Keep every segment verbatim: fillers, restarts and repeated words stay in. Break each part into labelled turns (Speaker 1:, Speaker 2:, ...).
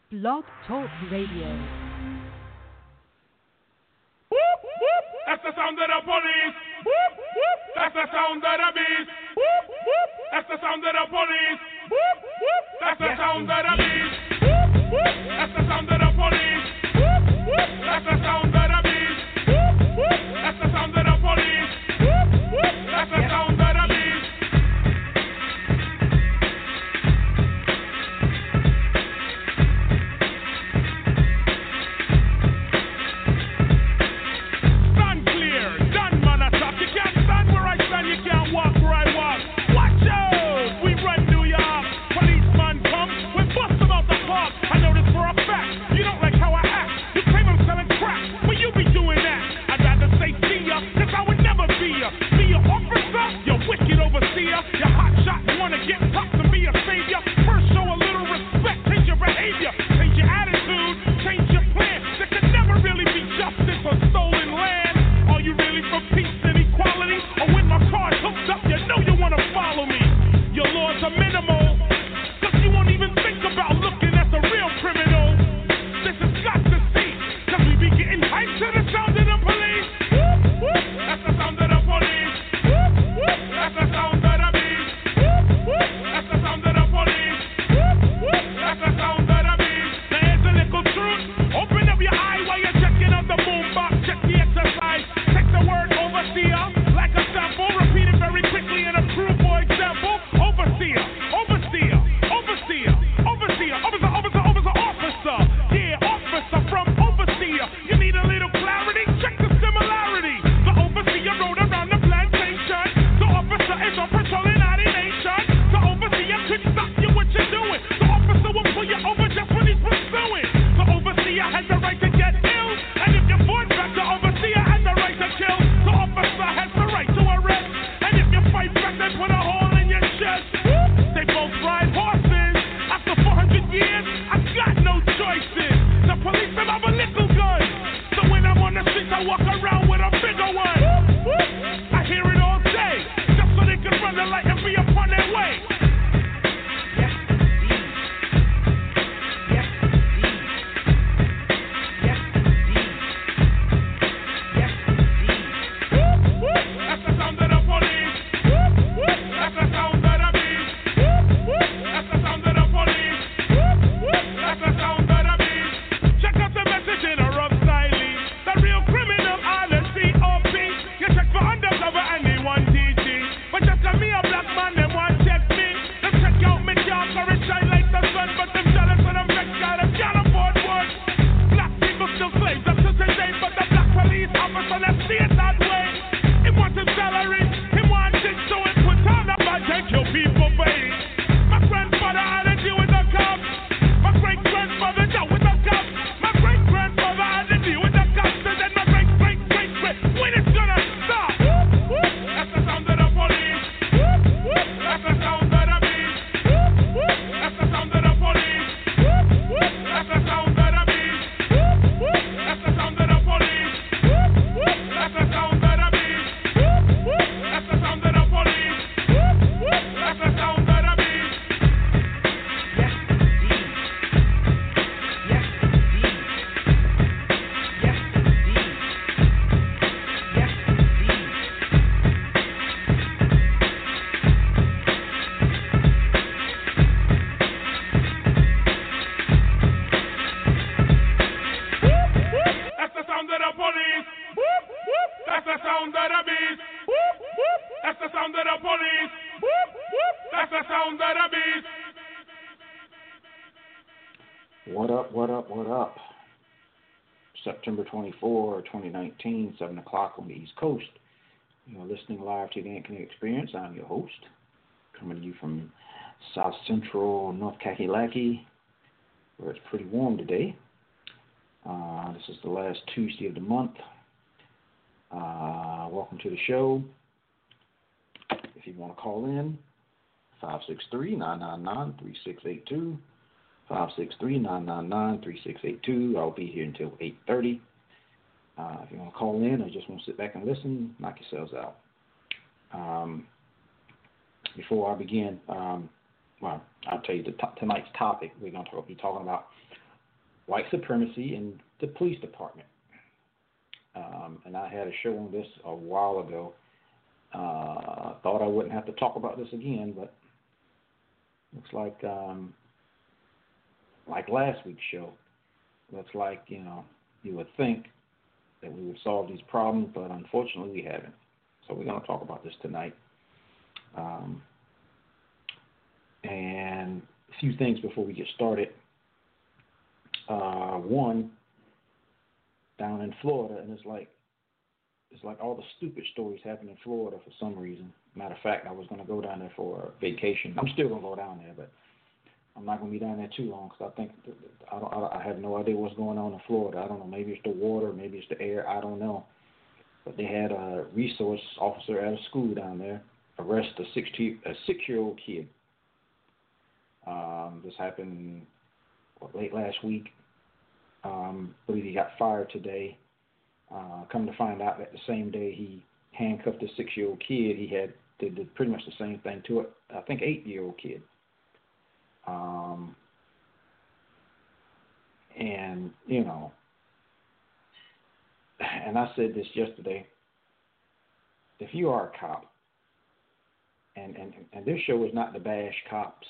Speaker 1: Blog Talk Radio.
Speaker 2: That's the sound of the police. That's the sound of the beast. That's the sound of the police. That's the sound of the beast. That's the sound of the police. That's the sound of the beast. That's the sound of the police. That's the sound of the beast. You can't walk where I walk. Watch out! We run New York. Policeman come, we bust them out the park. I know this for a fact. You don't like how I act. You claim I'm selling crack. Well, you be doing that. I'd rather say see ya, cause I would never be ya. Be your officer, you wicked overseer. You hot shot, you wanna get props and be a savior. First show a little respect, change your behavior. Change your attitude, change your plan. There could never really be justice on stolen land. Are you really for peace and equality? Or when my car's hooked up, you know you wanna follow me. Your laws are minimal, cause you won't even think about looking at the real criminal. This has got to see, cause we be getting hyped to the sound of the police. That's the sound of the police. That's the sound of the beast. That's the sound of the police. That's the sound of the beast. Now here's a little truth. Open up your eye while you're checking out the boombox. Check the exercise. Take the word overseer like a sample. Repeat it very quickly and approve, for example. Overseer, overseer, overseer, overseer, officer, officer, officer, officer. Yeah, officer from overseer. You need a little clarity? Check the similarity. The overseer rode around the plantation. The officer is on patrol in our nation. The overseer could stop you what you're doing. The officer will pull you over just when he's pursuing. The overseer has the right to get ill. And if you fought back, the overseer has the right to kill. The officer has the right to arrest. And if you fight back, they put a hole in your chest. They both ride horses. After four hundred years, I got no choices. The police them have a little gun. So when I'm on the streets, I walk around with a bigger one. I hear it all day, just so they can run the light and be upon their way.
Speaker 3: Yes, indeed. Yes, indeed. Yes, indeed. Yes, indeed.
Speaker 2: That's the sound of the police. That's the sound of the beast. That's the sound of the police. That's the sound of the beast. Check out the message in a rough style. The real criminal are the C O P. You check for undercover and they want D G. But just like me, a black man, they want check me. Them check out me job for it shine like the sun. But them jealous and them vexed, got them can't afford one. Black people still slaves up to today. But the black police officer, let's see it that way. He wants his salary, he wants it, so he put on a badge and kill people for it. My grandfather had to deal with the cops. My great grandfather dealt with the cops. My great grandfather had to deal with the cops. And then my great great great great. When it's gonna stop? That's the sound of the police. That's the sound of the beast. That's the sound of the police. That's the sound of the beast. That's the sound of the police. That's the sound of the beast. That's the sound of the police. That's the sound of the beast.
Speaker 3: Yes, indeed. Yes, indeed. Yes, indeed. Yes, indeed.
Speaker 2: That's the sound of the police. That's the sound of the beast. That's the sound of the police. That's the sound of the beast.
Speaker 4: What up, what up, what up? September twenty-fourth, twenty nineteen, seven o'clock on the East Coast. You're listening live to the Ankeny Experience. I'm your host, coming to you from South Central North Kakalaki, where it's pretty warm today. Uh, this is the last Tuesday of the month. Uh, welcome to the show. If you want to call in, five six three, nine nine nine, three six eight two. five six three, nine nine nine, three six eight two. I'll be here until eight thirty. Uh, if you want to call in or just want to sit back and listen, knock yourselves out. Um, before I begin, um, well, I'll tell you the t- tonight's topic. We're going to be talking about white supremacy in the police department. Um, and I had a show on this a while ago. Uh, thought I wouldn't have to talk about this again, but looks like um, like last week's show. Looks like, you know, you would think that we would solve these problems, but unfortunately we haven't. So we're going to talk about this tonight. Um, and a few things before we get started. Uh, one, down in Florida, and it's like it's like all the stupid stories happen in Florida for some reason. Matter of fact, I was going to go down there for a vacation. I'm still going to go down there, but I'm not going to be down there too long because I think I, don't, I have no idea what's going on in Florida. I don't know. Maybe it's the water, maybe it's the air. I don't know. But they had a resource officer at a school down there arrest a six a six-year-old kid. Um, this happened what, late last week. Um, I believe he got fired today. Uh, come to find out that the same day he handcuffed a six-year-old kid, he had did, did pretty much the same thing to it. I think eight-year-old kid. Um, and you know, and I said this yesterday. If you are a cop, and and and this show is not to bash cops.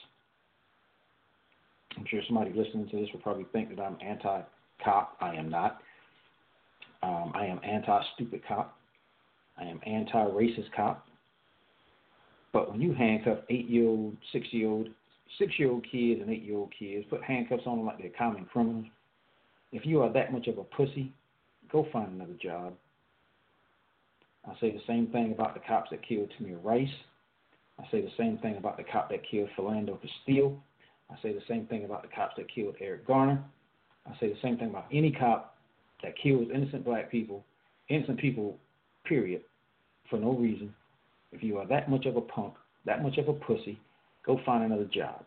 Speaker 4: I'm sure somebody listening to this will probably think that I'm anti-cop. I am not. Um, I am anti-stupid cop. I am anti-racist cop. But when you handcuff eight-year-old, six-year-old, six-year-old kids and eight-year-old kids, put handcuffs on them like they're common criminals, if you are that much of a pussy, go find another job. I say the same thing about the cops that killed Tamir Rice. I say the same thing about the cop that killed Philando Castile. I say the same thing about the cops that killed Eric Garner. I say the same thing about any cop that kills innocent black people, innocent people, period, for no reason. If you are that much of a punk, that much of a pussy, go find another job.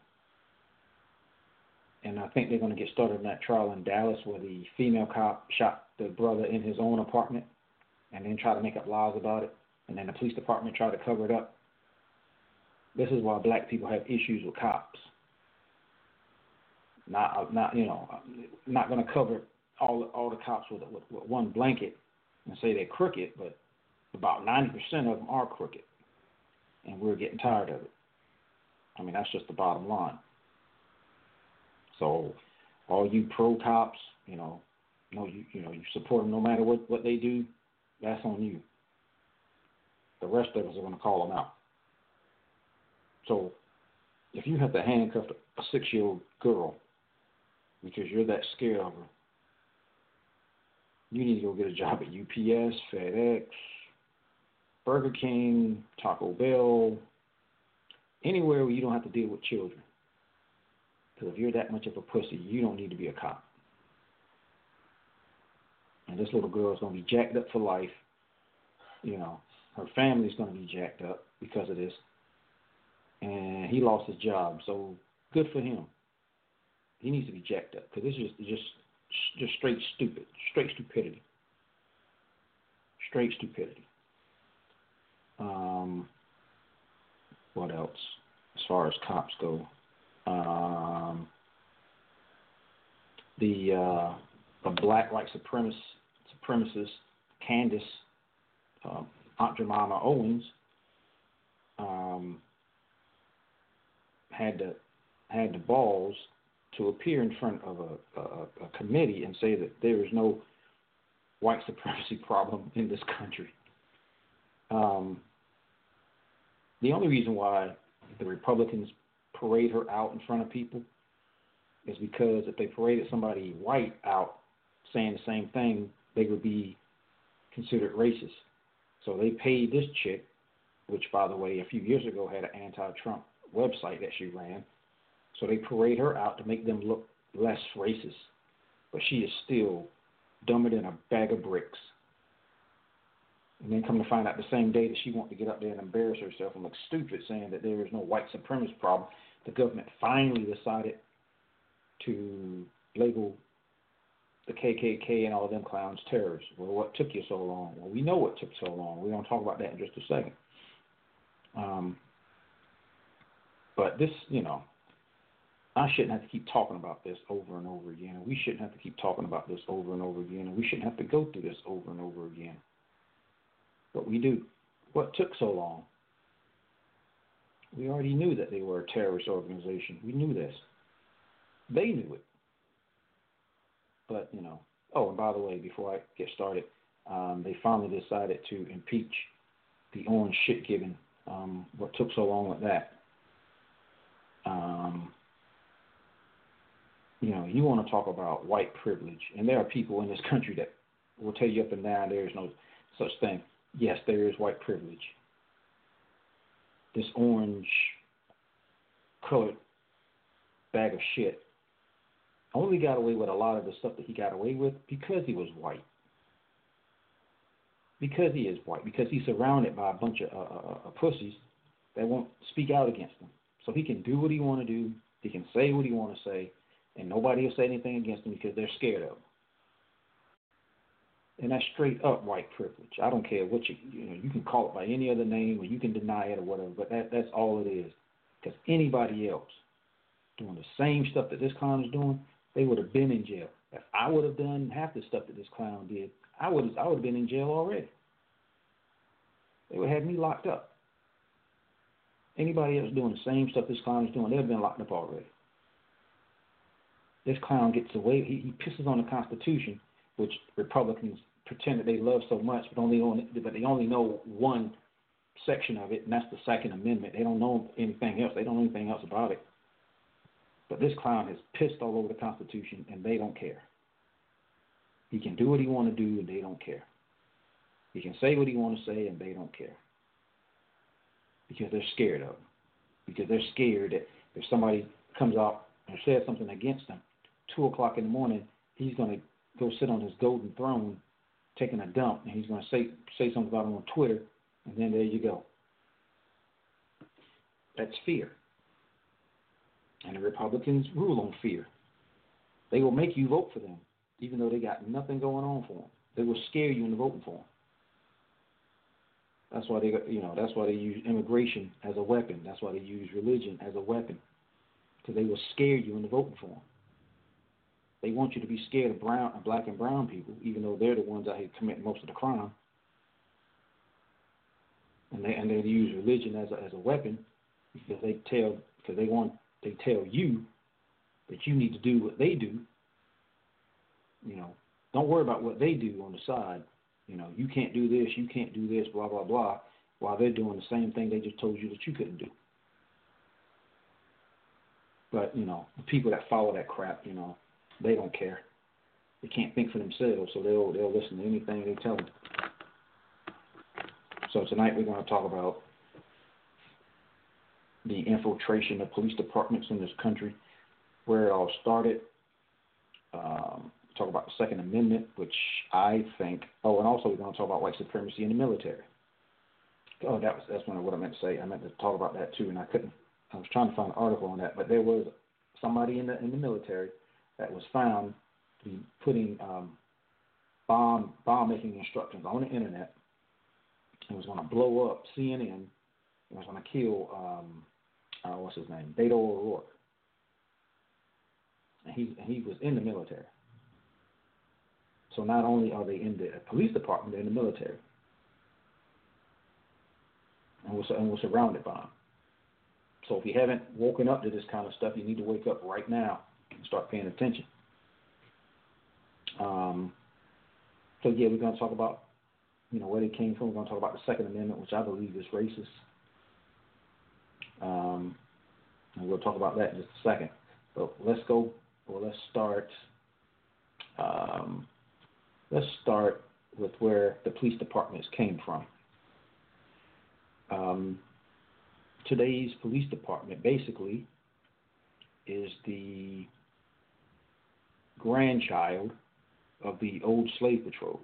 Speaker 4: And I think they're going to get started on that trial in Dallas where the female cop shot the brother in his own apartment and then tried to make up lies about it, and then the police department tried to cover it up. This is why black people have issues with cops. Not, not you know, not going to cover all all the cops with, with, with one blanket and say they're crooked, but about ninety percent of them are crooked, and we're getting tired of it. I mean, that's just the bottom line. So, all you pro cops, you know, no, you you know, you support them no matter what, what they do. That's on you. The rest of us are going to call them out. So, if you have to handcuff a six-year-old girl because you're that scared of her, you need to go get a job at U P S, FedEx, Burger King, Taco Bell, anywhere where you don't have to deal with children. Because if you're that much of a pussy, you don't need to be a cop. And this little girl is going to be jacked up for life. You know, her family's going to be jacked up because of this. And he lost his job, so good for him. He needs to be jacked up because this is just, just, just straight stupid, straight stupidity, straight stupidity. Um, what else? As far as cops go, um, the uh, the black white supremacist, supremacist Candace uh, Aunt Jemima Owens um, had the had the balls to appear in front of a, a, a committee and say that there is no white supremacy problem in this country. Um, the only reason why the Republicans parade her out in front of people is because if they paraded somebody white out saying the same thing, they would be considered racist. So they paid this chick, which, by the way, a few years ago had an anti-Trump website that she ran. So they parade her out to make them look less racist. But she is still dumber than a bag of bricks. And then come to find out the same day that she wanted to get up there and embarrass herself and look stupid saying that there is no white supremacist problem, the government finally decided to label the K K K and all of them clowns terrorists. Well, what took you so long? Well, we know what took so long. We're going to talk about that in just a second. Um, but this, you know, I shouldn't have to keep talking about this over and over again. And we shouldn't have to keep talking about this over and over again. And we shouldn't have to go through this over and over again. But we do. What took so long? We already knew that they were a terrorist organization. We knew this. They knew it. But, you know, oh, and by the way, before I get started, um, they finally decided to impeach the orange shit giving. Um, what took so long with that? Um, you know, you want to talk about white privilege, and there are people in this country that will tell you up and down there is no such thing. Yes, there is white privilege. This orange colored bag of shit only got away with a lot of the stuff that he got away with because he was white. Because he is white. Because he's surrounded by a bunch of uh, uh, uh, pussies that won't speak out against him. So he can do what he want to do. He can say what he want to say. And nobody will say anything against him because they're scared of him. And that's straight up white privilege. I don't care what you, you know, you can call it by any other name or you can deny it or whatever, but that, that's all it is. Because anybody else doing the same stuff that this clown is doing, they would have been in jail. If I would have done half the stuff that this clown did, I would have, I would have been in jail already. They would have had me locked up. Anybody else doing the same stuff this clown is doing, they've been locked up already. This clown gets away. He, he pisses on the Constitution, which Republicans pretend that they love so much, but only on, but they only know one section of it, and that's the Second Amendment. They don't know anything else. They don't know anything else about it. But this clown has pissed all over the Constitution, and they don't care. He can do what he want to do, and they don't care. He can say what he want to say, and they don't care. Because they're scared of him. Because they're scared that if somebody comes out and says something against them, two o'clock in the morning, he's going to go sit on his golden throne, taking a dump, and he's going to say say something about him on Twitter, and then there you go. That's fear. And the Republicans rule on fear. They will make you vote for them, even though they got nothing going on for them. They will scare you into voting for them. That's why they, you know, that's why they use immigration as a weapon. That's why they use religion as a weapon, because they will scare you into voting for them. They want you to be scared of brown, black and brown people, even though they're the ones out here committing most of the crime. And they and they use religion as a, as a weapon because they tell because they want they tell you that you need to do what they do. You know, don't worry about what they do on the side. You know, you can't do this, you can't do this, blah blah blah, while they're doing the same thing they just told you that you couldn't do. But you know, the people that follow that crap, you know, they don't care. They can't think for themselves, so they'll they'll listen to anything they tell them. So tonight we're going to talk about the infiltration of police departments in this country, where it all started. Um, talk about the Second Amendment, which I think. Oh, and also we're going to talk about white supremacy in the military. Oh, that was that's what I meant to say. I meant to talk about that too, and I couldn't. I was trying to find an article on that, but there was somebody in the in the military that was found to be putting um, bomb bomb making instructions on the internet. It was going to blow up C N N. It was going to kill um, uh, what's his name, Beto O'Rourke, and he and he was in the military. So not only are they in the police department, they're in the military, and we're and we're surrounded by them. So if you haven't woken up to this kind of stuff, you need to wake up right now and start paying attention. Um, so yeah, we're going to talk about, you know, where they came from. We're going to talk about the Second Amendment, which I believe is racist. Um, and we'll talk about that in just a second. But let's go, or let's start, um, let's start with where the police departments came from. Um, today's police department basically is the grandchild of the old slave patrols.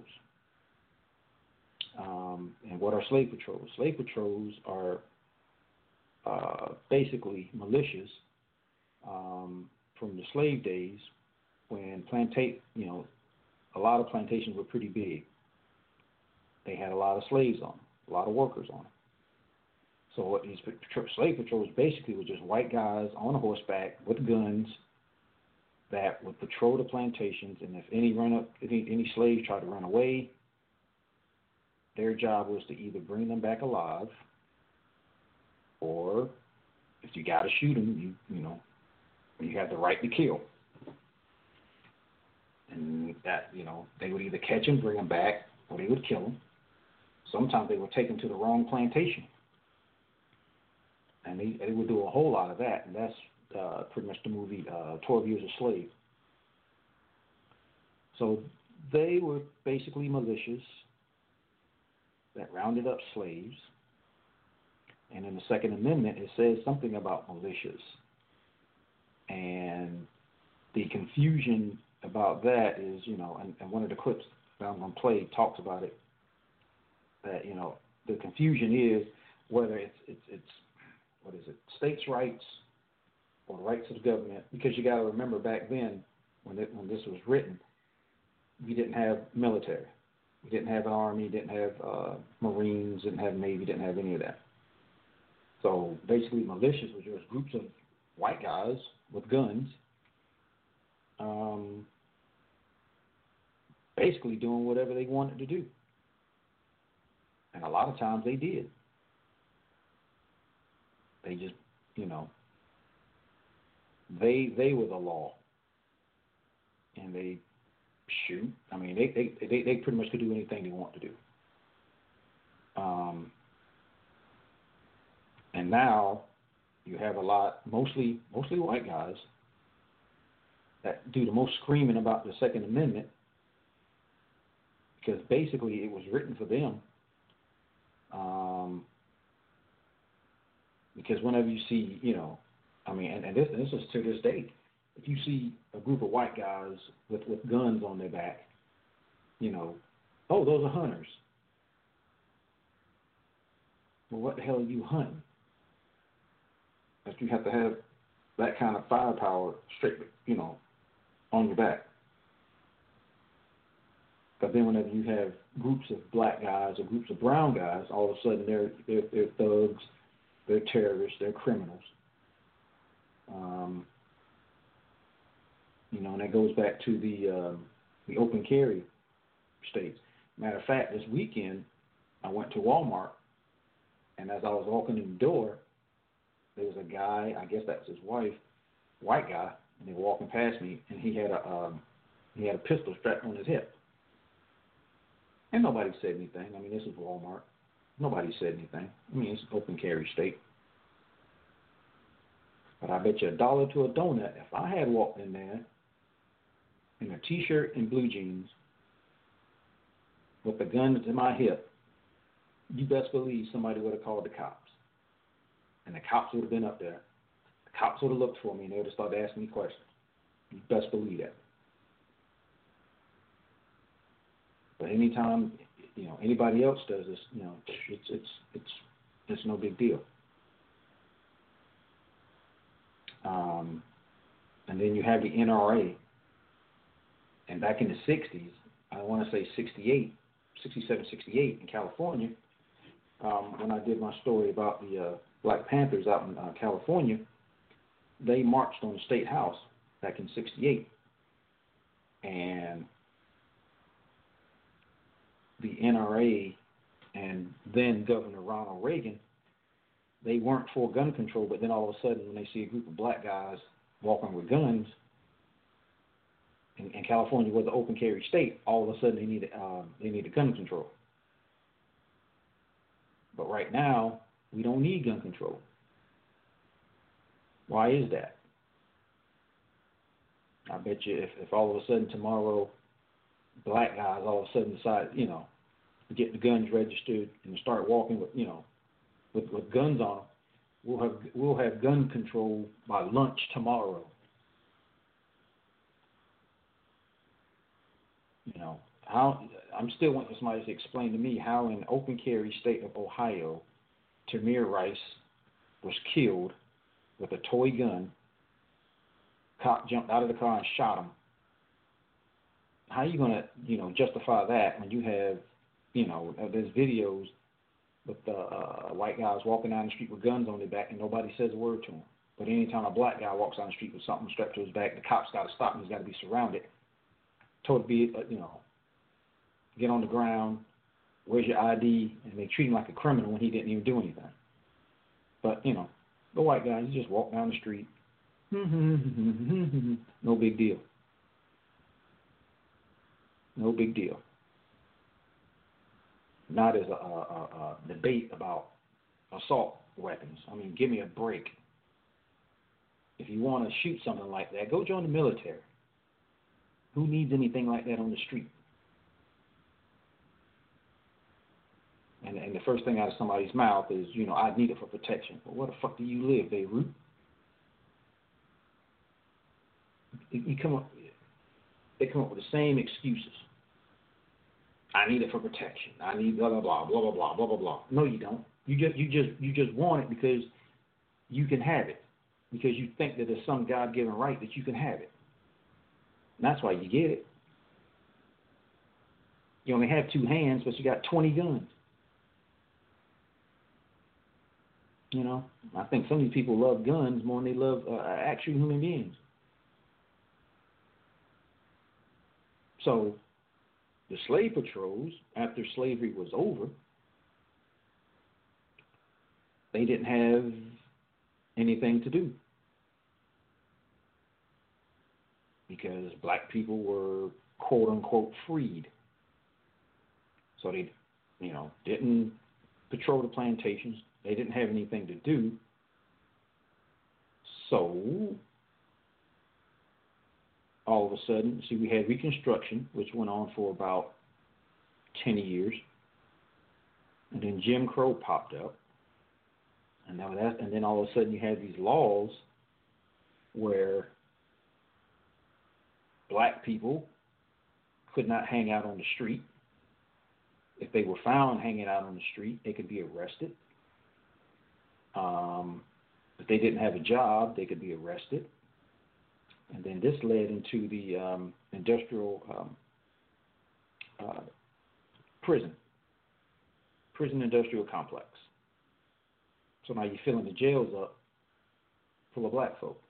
Speaker 4: Um, and what are slave patrols? Slave patrols are uh, basically militias um, from the slave days when planta- you know, a lot of plantations were pretty big. They had a lot of slaves on them, a lot of workers on them. So what these patro- slave patrols basically were just white guys on horseback with guns that would patrol the plantations, and if any run up, any, any slaves tried to run away, their job was to either bring them back alive, or if you got to shoot them, you you know, you have the right to kill. And that, you know, they would either catch them, bring them back, or they would kill them. Sometimes they would take them to the wrong plantation. And they, they would do a whole lot of that, and that's uh, pretty much the movie uh, twelve Years a Slave. So they were basically militias that rounded up slaves. And in the Second Amendment, it says something about militias. And the confusion about that is, you know, and, and one of the clips that I'm going to play talks about it, that, you know, the confusion is whether it's, it's, it's what is it, states' rights or the rights of the government, because you got to remember back then, when it, when this was written, we didn't have military. We didn't have an army, didn't have uh, Marines, didn't have Navy, didn't have any of that. So basically militias were just groups of white guys with guns, um, basically doing whatever they wanted to do. And a lot of times they did. They just, you know, they they were the law. And they shoot. I mean, they they, they, they pretty much could do anything they want to do. Um, and now you have a lot, mostly mostly white guys, that do the most screaming about the Second Amendment, because basically it was written for them. Um, because whenever you see, you know, I mean, and, and this, this is to this day, if you see a group of white guys with, with guns on their back, you know, oh, those are hunters. Well, what the hell are you hunting? That you have to have that kind of firepower straight, you know, on your back. But then whenever you have groups of black guys or groups of brown guys, all of a sudden they're they're, they're thugs, they're terrorists, they're criminals. Um, you know, and that goes back to the um, the open carry states. Matter of fact, this weekend I went to Walmart, and as I was walking in the door, there was a guy, I guess that was his wife, white guy, and they were walking past me, and he had a um, he had a pistol strapped on his hip. And nobody said anything. I mean, this is Walmart. Nobody said anything. I mean, it's an open carry state. But I bet you a dollar to a donut, if I had walked in there in a T-shirt and blue jeans with a gun to my hip, you best believe somebody would have called the cops. And the cops would have been up there. The cops would have looked for me, and they would have started asking me questions. You best believe that. But anytime, you know, anybody else does this, you know, it's it's it's it's no big deal. Um, and then you have the N R A. And back in the sixties, I want to say sixty-eight, sixty-seven, sixty-eight in California, um, when I did my story about the uh, Black Panthers out in uh, California, they marched on the State House back in sixty-eight. And the N R A and then Governor Ronald Reagan, they weren't for gun control, but then all of a sudden when they see a group of black guys walking with guns, and, and California was an open carry state, all of a sudden they needed um, they needed gun control. But right now, we don't need gun control. Why is that? I bet you if, if all of a sudden tomorrow black guys all of a sudden decide, you know, to get the guns registered and start walking with, you know, with, with guns on them, we'll have we'll have gun control by lunch tomorrow. You know, how I'm still wanting somebody to explain to me how in the open carry state of Ohio, Tamir Rice was killed with a toy gun. Cop jumped out of the car and shot him. How are you going to, you know, justify that when you have, you know, there's videos But the uh, white guys walking down the street with guns on their back and nobody says a word to them. But anytime a black guy walks down the street with something strapped to his back, the cops got to stop him. He's got to be surrounded, told to be, uh, you know, get on the ground, where's your I D, and they treat him like a criminal when he didn't even do anything. But, you know, the white guys, he just walk down the street. No big deal. No big deal. Not as a, a, a, a debate about assault weapons. I mean, give me a break. If you want to shoot something like that, go join the military. Who needs anything like that on the street? And, and the first thing out of somebody's mouth is, you know, I need it for protection. Well, where the fuck do you live, Beirut? You, you come up, they come up with the same excuses. I need it for protection. I need blah blah blah blah blah blah blah blah blah. No, you don't. You just you just you just want it because you can have it. Because you think that there's some God-given right that you can have it. And that's why you get it. You only have two hands, but you got twenty guns. You know, I think some of these people love guns more than they love uh, actual human beings. So, the slave patrols, after slavery was over, they didn't have anything to do because black people were quote unquote freed. So they, you know, didn't patrol the plantations. They didn't have anything to do. So all of a sudden, see, we had Reconstruction, which went on for about ten years, and then Jim Crow popped up. And now that, and then all of a sudden you had these laws where black people could not hang out on the street. If they were found hanging out on the street, they could be arrested. Um, if they didn't have a job, they could be arrested. And then this led into the um, industrial um, uh, prison, prison industrial complex. So now you're filling the jails up full of black folk.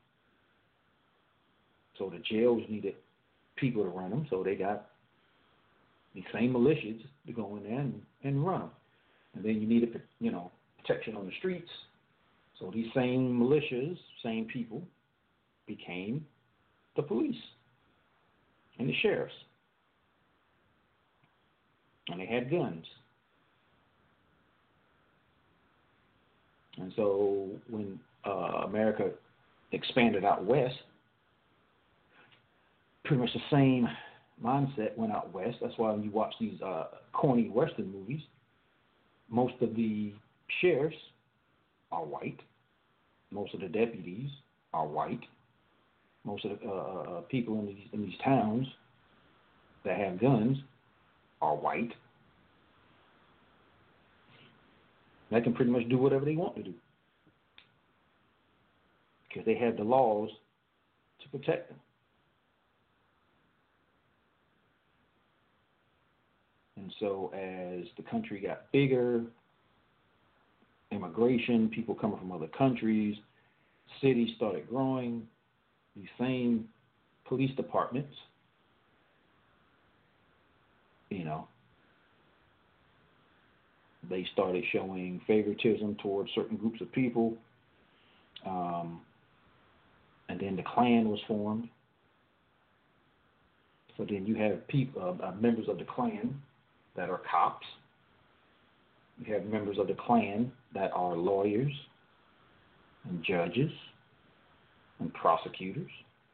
Speaker 4: So the jails needed people to run them, so they got these same militias to go in there and, and run them. And then you needed, you know, protection on the streets. So these same militias, same people, became the police and the sheriffs. And they had guns. And so when uh, America expanded out west, pretty much the same mindset went out west. That's why when you watch these uh, corny Western movies, most of the sheriffs are white. Most of the deputies are white. Most of the uh, uh, people in these, in these towns that have guns are white. They can pretty much do whatever they want to do because they have the laws to protect them. And so as the country got bigger, immigration, people coming from other countries, cities started growing, these same police departments, you know, they started showing favoritism towards certain groups of people. Um, and then the Klan was formed. So then you have people, uh, members of the Klan that are cops. You have members of the Klan that are lawyers and judges and prosecutors.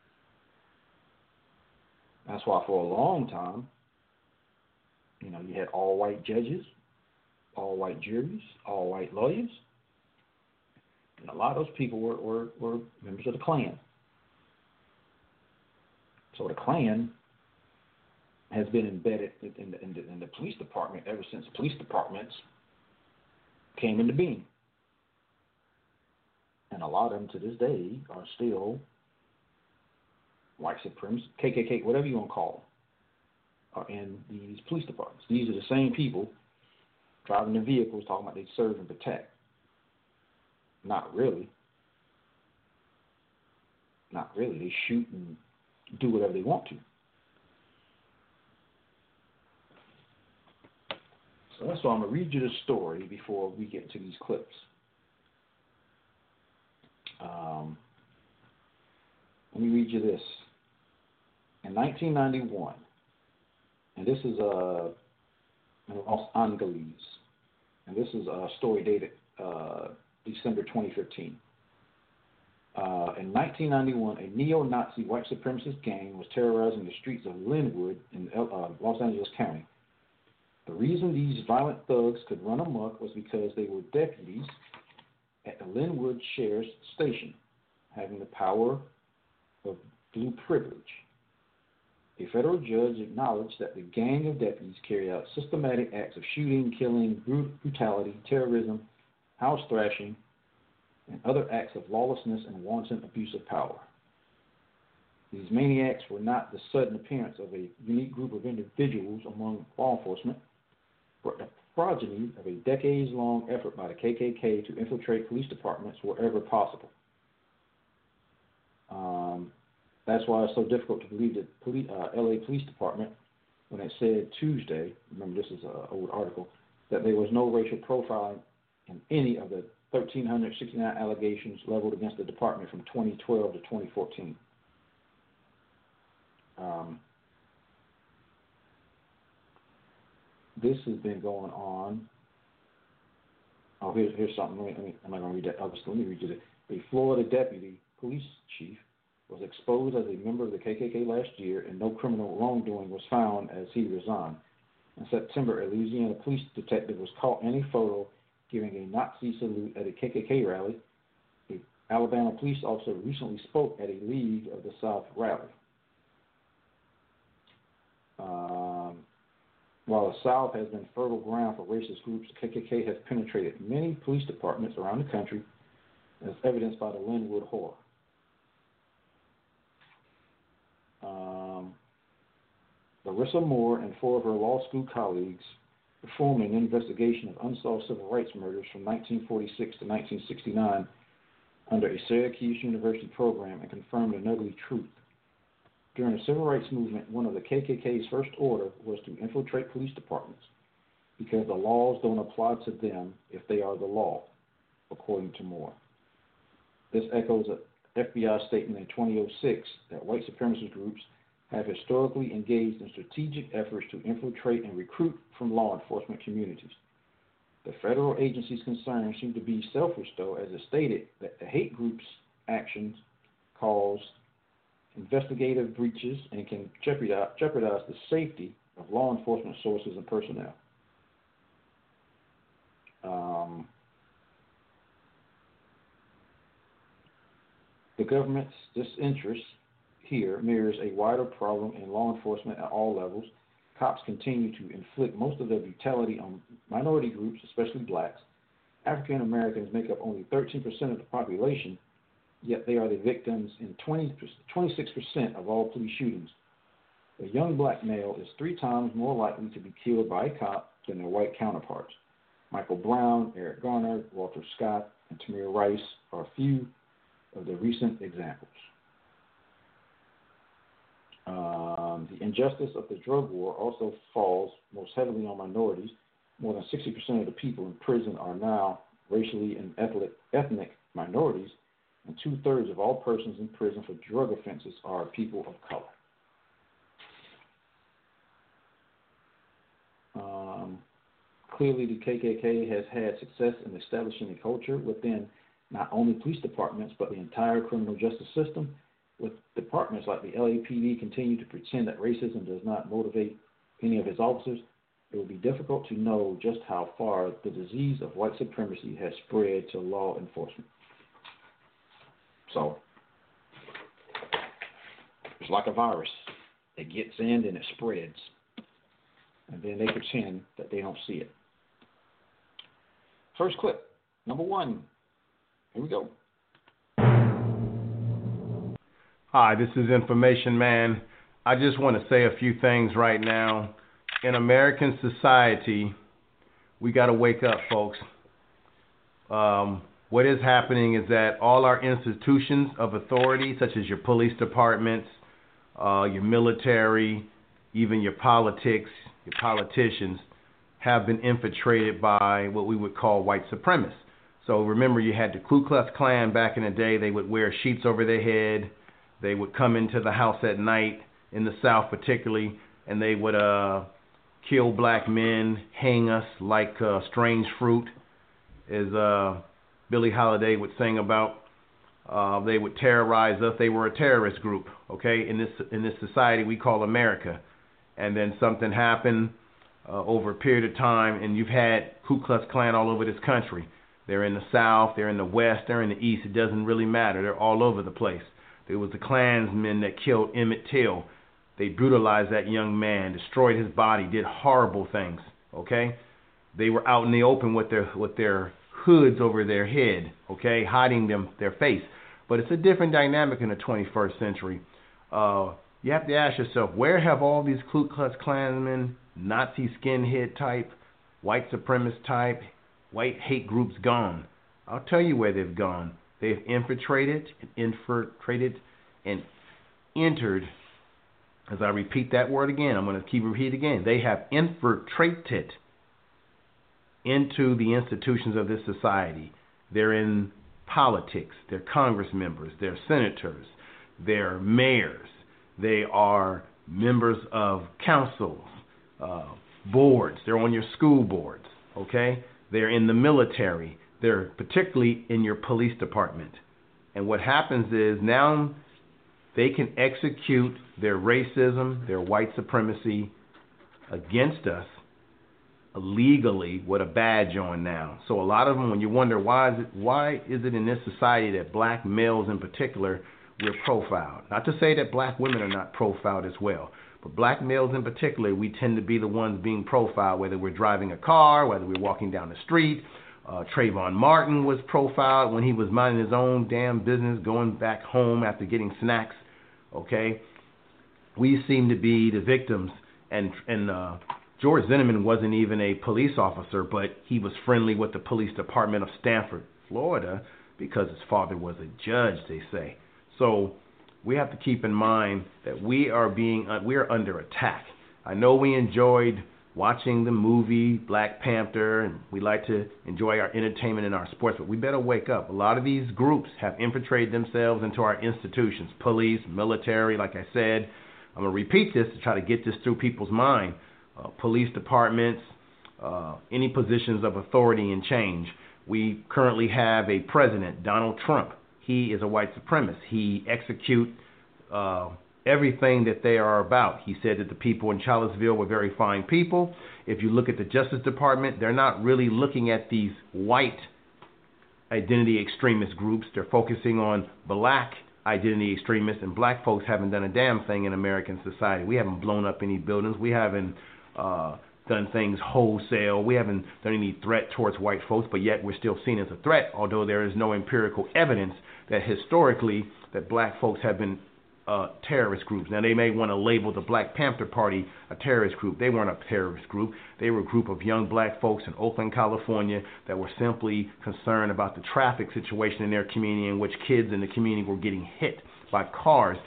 Speaker 4: That's why for a long time, you know, you had all white judges, all white juries, all white lawyers. And a lot of those people were, were, were members of the Klan. So the Klan has been embedded in the, in the, in the police department ever since police departments came into being. And a lot of them to this day are still white supremacists, K K K, whatever you want to call them, are in these police departments. These are the same people driving the vehicles, talking about they serve and protect. Not really. Not really. They shoot and do whatever they want to. So that's why I'm going to read you the story before we get to these clips. Um, let me read you this. In nineteen ninety-one, and this is uh, in Los Angeles, and this is a story dated uh, December twenty fifteen. Uh, in nineteen ninety-one, a neo-Nazi white supremacist gang was terrorizing the streets of Linwood in uh, Los Angeles County. The reason these violent thugs could run amok was because they were deputies at the Linwood Sheriff's Station, having the power of blue privilege. A federal judge acknowledged that the gang of deputies carried out systematic acts of shooting, killing, brutality, terrorism, house thrashing, and other acts of lawlessness and wanton abuse of power. These maniacs were not the sudden appearance of a unique group of individuals among law enforcement, but the progeny of a decades-long effort by the K K K to infiltrate police departments wherever possible. Um, that's why it's so difficult to believe that police, uh, L A Police Department, when it said Tuesday, remember this is an old article, that there was no racial profiling in any of the one thousand three hundred sixty-nine allegations leveled against the department from twenty twelve to twenty fourteen. Um, this has been going on. Oh, here's, here's something. Let me, let me, I'm not going to read that. I'll just, let me read you that. A Florida deputy police chief was exposed as a member of the K K K last year, and no criminal wrongdoing was found as he resigned. In September, a Louisiana police detective was caught in a photo giving a Nazi salute at a K K K rally. The Alabama police officer recently spoke at a League of the South rally. Um, while the South has been fertile ground for racist groups, the K K K has penetrated many police departments around the country, as evidenced by the Linwood horror. Um, Larissa Moore and four of her law school colleagues performed an investigation of unsolved civil rights murders from nineteen forty-six to nineteen sixty-nine under a Syracuse University program and confirmed an ugly truth. During the civil rights movement, one of the K K K's first order was to infiltrate police departments because the laws don't apply to them if they are the law, according to Moore. This echoes an F B I statement in twenty oh six that white supremacist groups have historically engaged in strategic efforts to infiltrate and recruit from law enforcement communities. The federal agency's concerns seem to be selfish, though, as it stated that the hate group's actions cause investigative breaches and can jeopardize, jeopardize the safety of law enforcement sources and personnel. Um, the government's disinterest here mirrors a wider problem in law enforcement at all levels. Cops continue to inflict most of their brutality on minority groups, especially blacks. African Americans make up only thirteen percent of the population, yet they are the victims in twenty-six percent of all police shootings. A young black male is three times more likely to be killed by a cop than their white counterparts. Michael Brown, Eric Garner, Walter Scott, and Tamir Rice are a few of the recent examples. Um, the injustice of the drug war also falls most heavily on minorities. More than sixty percent of the people in prison are now racially and ethnic, ethnic minorities, and two-thirds of all persons in prison for drug offenses are people of color. Um, clearly, the K K K has had success in establishing a culture within not only police departments, but the entire criminal justice system, with departments like the L A P D continue to pretend that racism does not motivate any of its officers. It will be difficult to know just how far the disease of white supremacy has spread to law enforcement. So, it's like a virus. It gets in and it spreads. And then they pretend that they don't see it. First clip, number one. Here we go.
Speaker 1: Hi, this is Information Man. I just want to say a few things right now. In American society, we got to wake up, folks. Um, what is happening is that all our institutions of authority, such as your police departments, uh, your military, even your politics, your politicians, have been infiltrated by what we would call white supremacists. So remember, you had the Ku Klux Klan back in the day. They would wear sheets over their head. They would come into the house at night, in the South particularly, and they would uh, kill black men, hang us like uh, strange fruit, as uh, Billie Holiday would sing about. Uh, they would terrorize us. They were a terrorist group, okay, in this in this society we call America. And then something happened uh, over a period of time, and you've had Ku Klux Klan all over this country. They're in the South, they're in the West, they're in the East. It doesn't really matter. They're all over the place. There was the Klansmen that killed Emmett Till. They brutalized that young man, destroyed his body, did horrible things, okay? They were out in the open with their with their hoods over their head, okay, hiding them their face. But it's a different dynamic in the twenty-first century. Uh, you have to ask yourself, where have all these Ku Klux Klansmen, Nazi skinhead type, white supremacist type, white hate groups gone? I'll tell you where they've gone. They've infiltrated and infiltrated and entered. As I repeat that word again, I'm going to keep repeating it again. They have infiltrated into the institutions of this society. They're in politics. They're Congress members. They're senators. They're mayors. They are members of councils, uh, boards. They're on your school boards, okay? They're in the military. They're particularly in your police department. And what happens is now they can execute their racism, their white supremacy against us illegally with a badge on now. So a lot of them, when you wonder why is it, why is it in this society that black males in particular, we're profiled? Not to say that black women are not profiled as well, but black males in particular, we tend to be the ones being profiled, whether we're driving a car, whether we're walking down the street. Uh, Trayvon Martin was profiled when he was minding his own damn business, going back home after getting snacks. Okay, we seem to be the victims, and and uh, George Zimmerman wasn't even a police officer, but he was friendly with the police department of Stanford, Florida, because his father was a judge, they say. So we have to keep in mind that we are being uh, we are under attack. I know we enjoyed watching the movie Black Panther, and we like to enjoy our entertainment and our sports, but we better wake up. A lot of these groups have infiltrated themselves into our institutions, police, military, like I said. I'm going to repeat this to try to get this through people's mind. Uh, police departments, uh, any positions of authority and change. We currently have a president, Donald Trump. He is a white supremacist. He executes uh, everything that they are about. He said that the people in Charlottesville were very fine people. If you look at the Justice Department, they're not really looking at these white identity extremist groups. They're focusing on black identity extremists, and black folks haven't done a damn thing in American society. We haven't blown up any buildings. We haven't uh, done things wholesale. We haven't done any threat towards white folks, but yet we're still seen as a threat, although there is no empirical evidence that historically that black folks have been Uh, terrorist groups. Now, they may want to label the Black Panther Party a terrorist group. They weren't a terrorist group. They were a group of young black folks in Oakland, California that were simply concerned about the traffic situation in their community, in which kids in the community were getting hit by cars.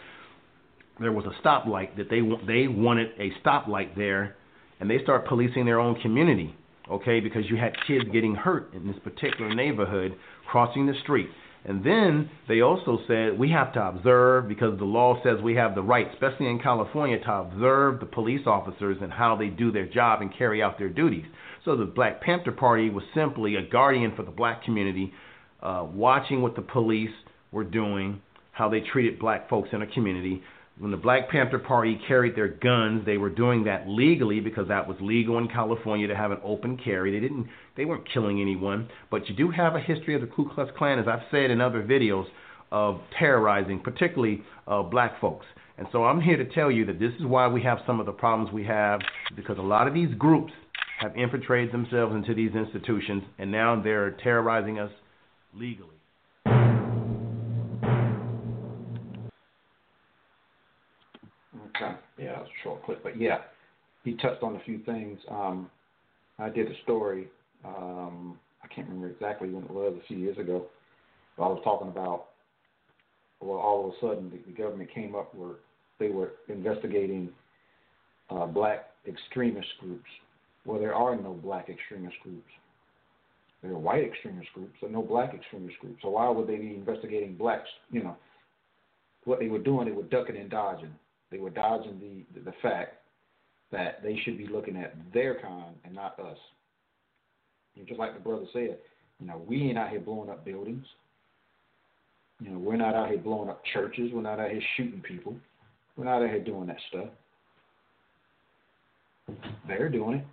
Speaker 1: There was a stoplight that they they wanted a stoplight there, and they start policing their own community, okay, because you had kids getting hurt in this particular neighborhood crossing the street. And then they also said we have to observe, because the law says we have the right, especially in California, to observe the police officers and how they do their job and carry out their duties. So the Black Panther Party was simply a guardian for the black community, uh, watching what the police were doing, how they treated black folks in a community. When the Black Panther Party carried their guns, they were doing that legally because that was legal in California to have an open carry. They didn't, they weren't killing anyone. But you do have a history of the Ku Klux Klan, as I've said in other videos, of terrorizing, particularly uh, black folks. And so I'm here to tell you that this is why we have some of the problems we have, because a lot of these groups have infiltrated themselves into these institutions, and now they're terrorizing us legally.
Speaker 4: Okay. Yeah, that was a short clip, but yeah, he touched on a few things. Um, I did a story Um, I can't remember exactly when it was, a few years ago, but I was talking about, well, all of a sudden the, the government came up where they were investigating uh, black extremist groups. Well, there are no black extremist groups. There are white extremist groups, but no black extremist groups. So why would they be investigating blacks? You know, what they were doing, they were ducking and dodging. They were dodging the, the, the fact that they should be looking at their kind and not us. And just like the brother said, you know, we ain't out here blowing up buildings. You know, we're not out here blowing up churches. We're not out here shooting people. We're not out here doing that stuff. They're doing it.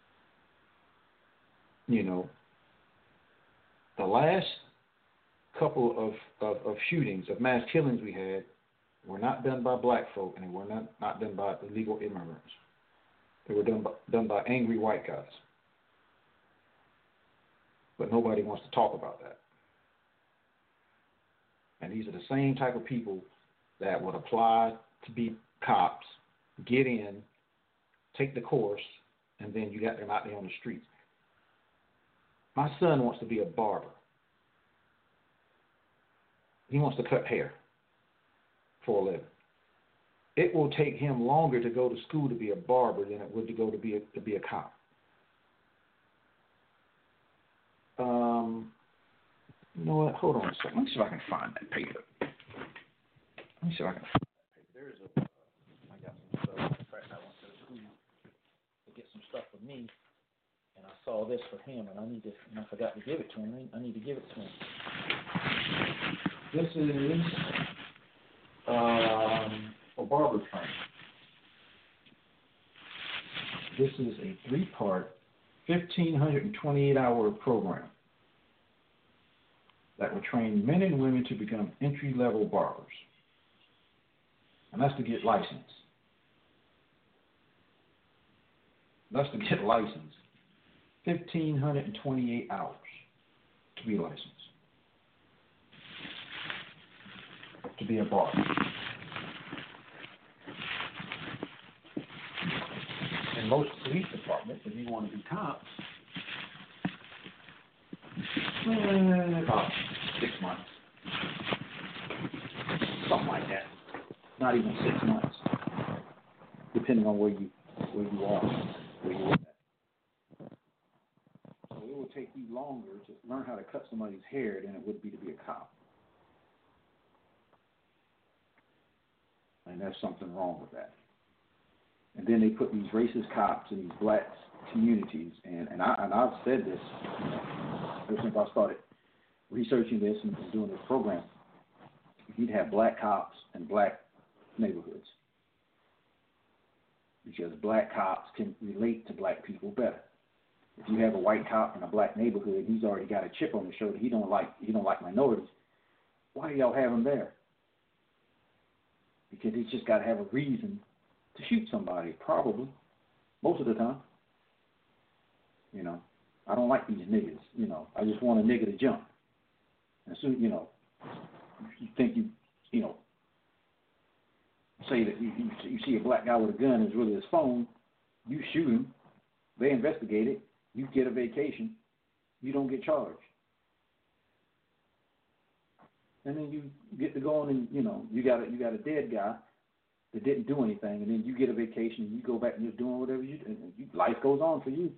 Speaker 4: You know, the last couple of, of, of shootings, of mass killings we had, were not done by black folk, and they were not, not done by illegal immigrants. They were done by, done by angry white guys. But nobody wants to talk about that. And these are the same type of people that would apply to be cops, get in, take the course, and then you got them out there on the streets. My son wants to be a barber. He wants to cut hair for a living. It will take him longer to go to school to be a barber than it would to go to be a, to be a cop. Um, you know what? Hold on a second. Let me see if I can find that paper. Let me see if I can find that paper. There is a. Uh, I got some stuff. In fact, I went to the school to get some stuff for me, and I saw this for him, and I need to. And I forgot to give it to him. I need to give it to him. This is um, a barber training. This is a three-part, fifteen twenty-eight hour program that will train men and women to become entry-level barbers. And that's to get licensed. That's to get licensed. fifteen twenty-eight hours to be licensed. To be a barber. In most police departments, if you want to be cops, eh, about six months. Something like that. Not even six months. Depending on where you where you are, where you're at. So it will take you longer to learn how to cut somebody's hair than it would be to be a cop. And there's something wrong with that. And then they put these racist cops in these black communities, and, and, I, and I've said this, you know, ever since I started researching this and doing this program, you'd have black cops in black neighborhoods. Because black cops can relate to black people better. If you have a white cop in a black neighborhood, he's already got a chip on his shoulder, he don't like he don't like minorities, why do y'all have him there? Because he's just got to have a reason to shoot somebody, probably, most of the time. You know, I don't like these niggas, you know, I just want a nigga to jump. And so, you know, you think you, you know, say that you, you, you see a black guy with a gun, it's really his phone, you shoot him, they investigate it, you get a vacation, you don't get charged. And then you get to go on and, you know, you got a, you got a dead guy that didn't do anything, and then you get a vacation and you go back and you're doing whatever you do, and you, life goes on for you.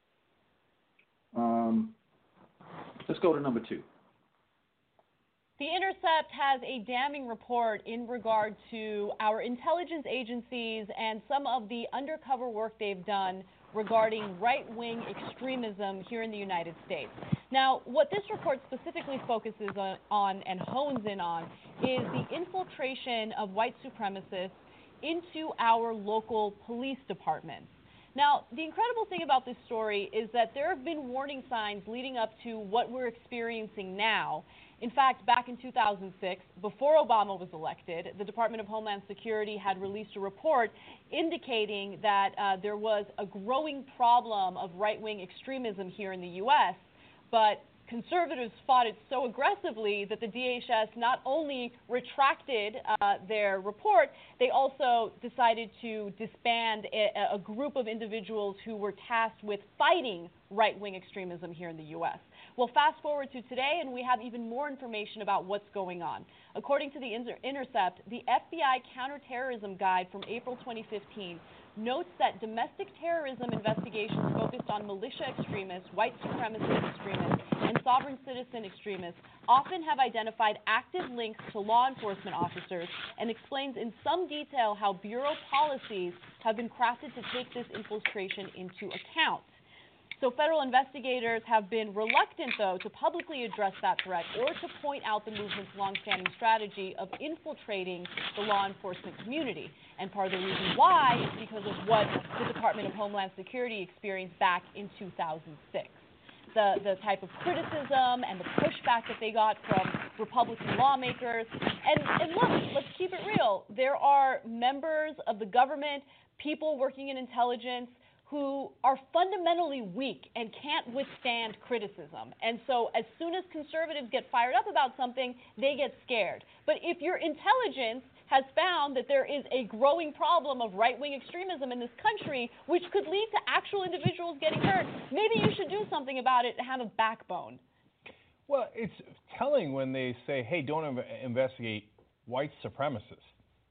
Speaker 4: Um, let's go to number two.
Speaker 5: The Intercept has a damning report in regard to our intelligence agencies and some of the undercover work they've done regarding right-wing extremism here in the United States. Now, what this report specifically focuses on, on and hones in on is the infiltration of white supremacists into our local police departments. Now, the incredible thing about this story is that there have been warning signs leading up to what we're experiencing now. In fact, back in two thousand six, before Obama was elected, the Department of Homeland Security had released a report indicating that uh, there was a growing problem of right-wing extremism here in the U S, but conservatives fought it so aggressively that the D H S not only retracted uh, their report, they also decided to disband a, a group of individuals who were tasked with fighting right-wing extremism here in the U S. Well, fast forward to today, and we have even more information about what's going on. According to the Inter- Intercept, the F B I Counterterrorism Guide from April twenty fifteen notes that domestic terrorism investigations focused on militia extremists, white supremacist extremists, and sovereign citizen extremists often have identified active links to law enforcement officers, and explains in some detail how Bureau policies have been crafted to take this infiltration into account. So federal investigators have been reluctant, though, to publicly address that threat or to point out the movement's longstanding strategy of infiltrating the law enforcement community. And part of the reason why is because of what the Department of Homeland Security experienced back in two thousand six. The, the type of criticism and the pushback that they got from Republican lawmakers. And, and look, let's keep it real. There are members of the government, people working in intelligence, who are fundamentally weak and can't withstand criticism. And so as soon as conservatives get fired up about something, they get scared. But if your intelligence has found that there is a growing problem of right-wing extremism in this country, which could lead to actual individuals getting hurt, maybe you should do something about it and have a backbone.
Speaker 6: Well, it's telling when they say, hey, don't inv- investigate white supremacists.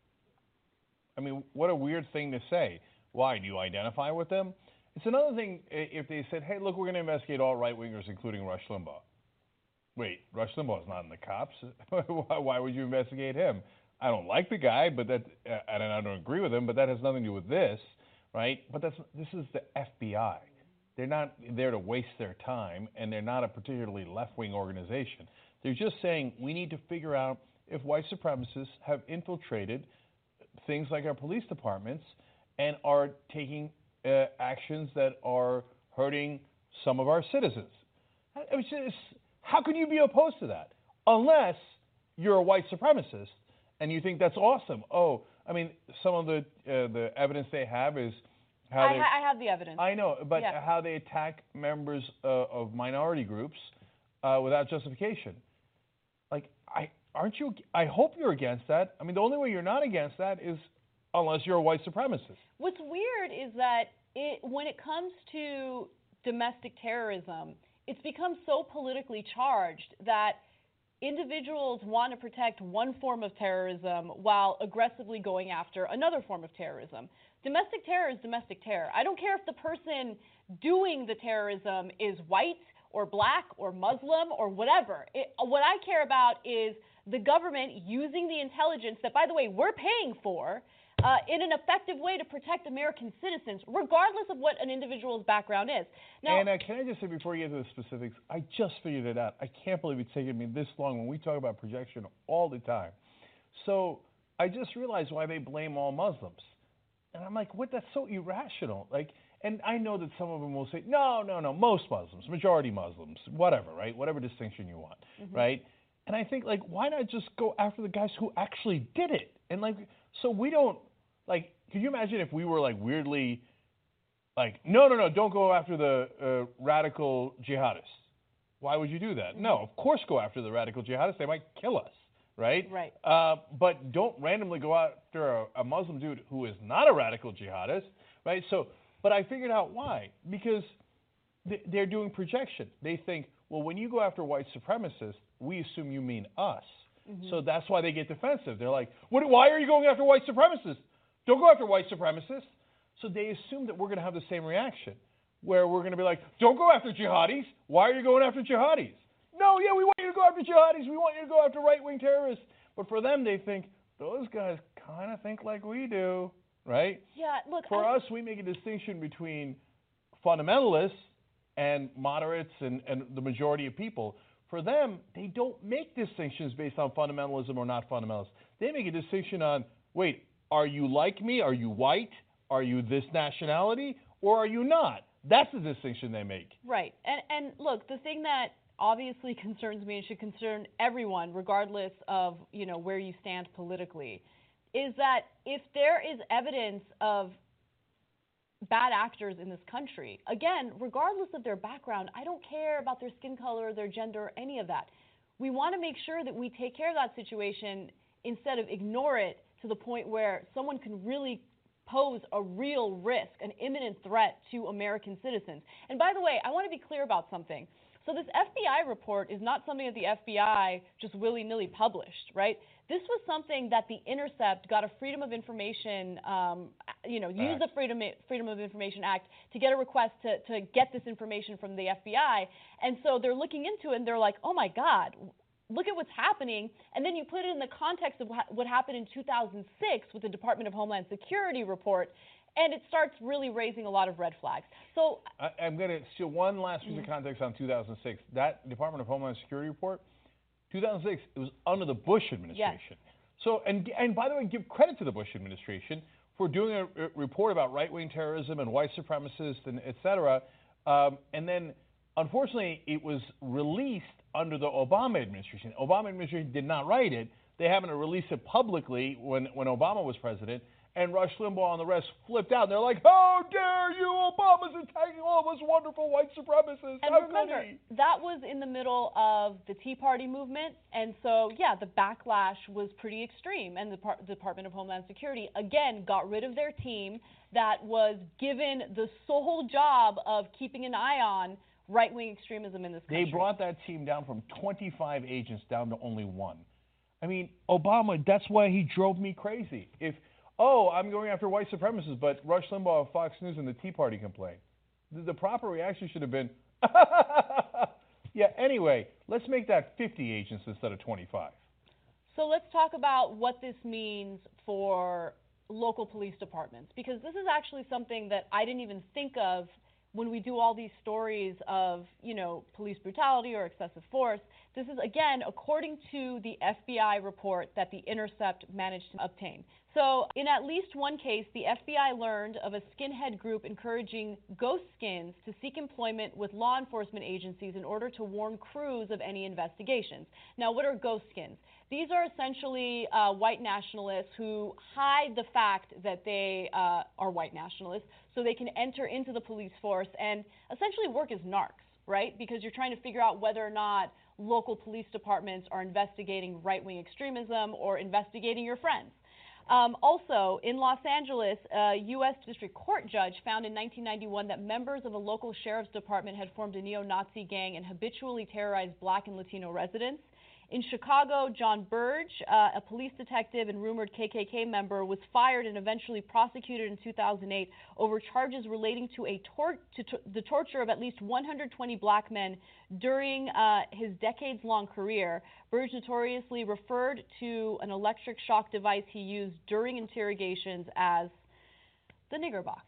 Speaker 6: I mean, what a weird thing to say. Why? Do you identify with them? It's another thing if they said, hey, look, we're going to investigate all right-wingers, including Rush Limbaugh. Wait, Rush Limbaugh's not in the cops. Why would you investigate him? I don't like the guy, but that, uh, and I don't agree with him, but that has nothing to do with this, right? But that's this is the F B I. They're not there to waste their time, and they're not a particularly left-wing organization. They're just saying we need to figure out if white supremacists have infiltrated things like our police departments and are taking uh, actions that are hurting some of our citizens. I mean, it's, how can you be opposed to that? Unless you're a white supremacist and you think that's awesome. Oh, I mean, some of the uh, the evidence they have is how
Speaker 5: I,
Speaker 6: they...
Speaker 5: ha- I have the evidence.
Speaker 6: I know, but
Speaker 5: yeah.
Speaker 6: how they attack members uh, of minority groups uh, without justification. Like, I aren't you... I hope you're against that. I mean, the only way you're not against that is unless you're a white supremacist.
Speaker 5: What's weird is that it, when it comes to domestic terrorism, it's become so politically charged that individuals want to protect one form of terrorism while aggressively going after another form of terrorism. Domestic terror is domestic terror. I don't care if the person doing the terrorism is white or black or Muslim or whatever. It, what I care about is the government using the intelligence that, by the way, we're paying for, Uh, in an effective way to protect American citizens, regardless of what an individual's background is. Now,
Speaker 6: and uh, can I just say, before you get to the specifics, I just figured it out. I can't believe it's taken me this long when we talk about projection all the time. So I just realized why they blame all Muslims. And I'm like, what? That's so irrational. Like, and I know that some of them will say, no, no, no, most Muslims, majority Muslims, whatever, right? Whatever distinction you want, mm-hmm. right? And I think, like, why not just go after the guys who actually did it? And, like, so we don't, like, could you imagine if we were, like, weirdly, like, no, no, no, don't go after the uh, radical jihadists. Why would you do that? Mm-hmm. No, of course go after the radical jihadists. They might kill us, right?
Speaker 5: Right.
Speaker 6: Uh, but don't randomly go after a, a Muslim dude who is not a radical jihadist, right? So, but I figured out why. Because th- they're doing projection. They think, well, when you go after white supremacists, we assume you mean us. Mm-hmm. So that's why they get defensive. They're like, what, why are you going after white supremacists? Don't go after white supremacists. So they assume that we're going to have the same reaction, where we're going to be like, don't go after jihadis. Why are you going after jihadis? No, yeah, we want you to go after jihadis. We want you to go after right-wing terrorists. But for them, they think, those guys kind of think like we do, right?
Speaker 5: Yeah, look.
Speaker 6: For
Speaker 5: I...
Speaker 6: us, we make a distinction between fundamentalists and moderates and, and the majority of people. For them, they don't make distinctions based on fundamentalism or not fundamentalists. They make a distinction on, wait, are you like me? Are you white? Are you this nationality? Or are you not? That's the distinction they make.
Speaker 5: Right. And, and look, the thing that obviously concerns me and should concern everyone, regardless of, you know, where you stand politically, is that if there is evidence of bad actors in this country, again, regardless of their background, I don't care about their skin color, their gender, or any of that. We want to make sure that we take care of that situation instead of ignore it to the point where someone can really pose a real risk, an imminent threat to American citizens. And by the way, I want to be clear about something. So this F B I report is not something that the F B I just willy-nilly published, right? This was something that The Intercept got a Freedom of Information, um, you know, used the Freedom Freedom of Information Act to get a request to, to get this information from the F B I. And so they're looking into it and they're like, oh my God, look at what's happening. And then you put it in the context of what happened in two thousand six with the Department of Homeland Security report, and it starts really raising a lot of red flags. So
Speaker 6: I, I'm going to show one last piece of context on two thousand six. That Department of Homeland Security report, two thousand six, it was under the Bush administration.
Speaker 5: Yes.
Speaker 6: So, and and by the way, give credit to the Bush administration for doing a, a report about right-wing terrorism and white supremacists and et cetera. Um, and then, unfortunately, it was released under the Obama administration. Obama administration did not write it. They happened to release it publicly when, when Obama was president. And Rush Limbaugh and the rest flipped out. And they're like, how dare you, Obama's attacking all of us wonderful white supremacists.
Speaker 5: And
Speaker 6: How
Speaker 5: remember,
Speaker 6: could he?
Speaker 5: that was in the middle of the Tea Party movement, and so, yeah, the backlash was pretty extreme, and the Par- Department of Homeland Security, again, got rid of their team that was given the sole job of keeping an eye on right-wing extremism in this country.
Speaker 6: They brought that team down from twenty-five agents down to only one. I mean, Obama, that's why he drove me crazy. If Oh, I'm going after white supremacists, but Rush Limbaugh of Fox News and the Tea Party complained. The, the proper reaction should have been, yeah, anyway, let's make that fifty agents instead of twenty-five.
Speaker 5: So let's talk about what this means for local police departments, because this is actually something that I didn't even think of when we do all these stories of, you know, police brutality or excessive force. This is, again, according to the F B I report that The Intercept managed to obtain. So in at least one case, the F B I learned of a skinhead group encouraging ghost skins to seek employment with law enforcement agencies in order to warn crews of any investigations. Now, what are ghost skins? These are essentially uh, white nationalists who hide the fact that they uh, are white nationalists so they can enter into the police force and essentially work as narcs, right? Because you're trying to figure out whether or not local police departments are investigating right-wing extremism or investigating your friends. Um, also, in Los Angeles, a U S District Court judge found in nineteen ninety-one that members of a local sheriff's department had formed a neo-Nazi gang and habitually terrorized black and Latino residents. In Chicago, John Burge, uh, a police detective and rumored K K K member, was fired and eventually prosecuted in two thousand eight over charges relating to a tor- to t- the torture of at least one hundred twenty black men during uh, his decades-long career. Burge notoriously referred to an electric shock device he used during interrogations as the nigger box.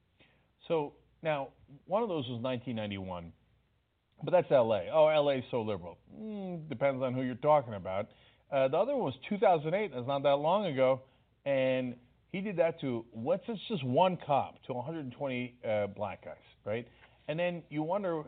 Speaker 6: So now, one of those was nineteen ninety-one. But that's L A. Oh, L A's so liberal. Mm, depends on who you're talking about. Uh, the other one was two thousand eight. That's not that long ago. And he did that to, what's this, just one cop to one hundred twenty uh, black guys, right? And then you wonder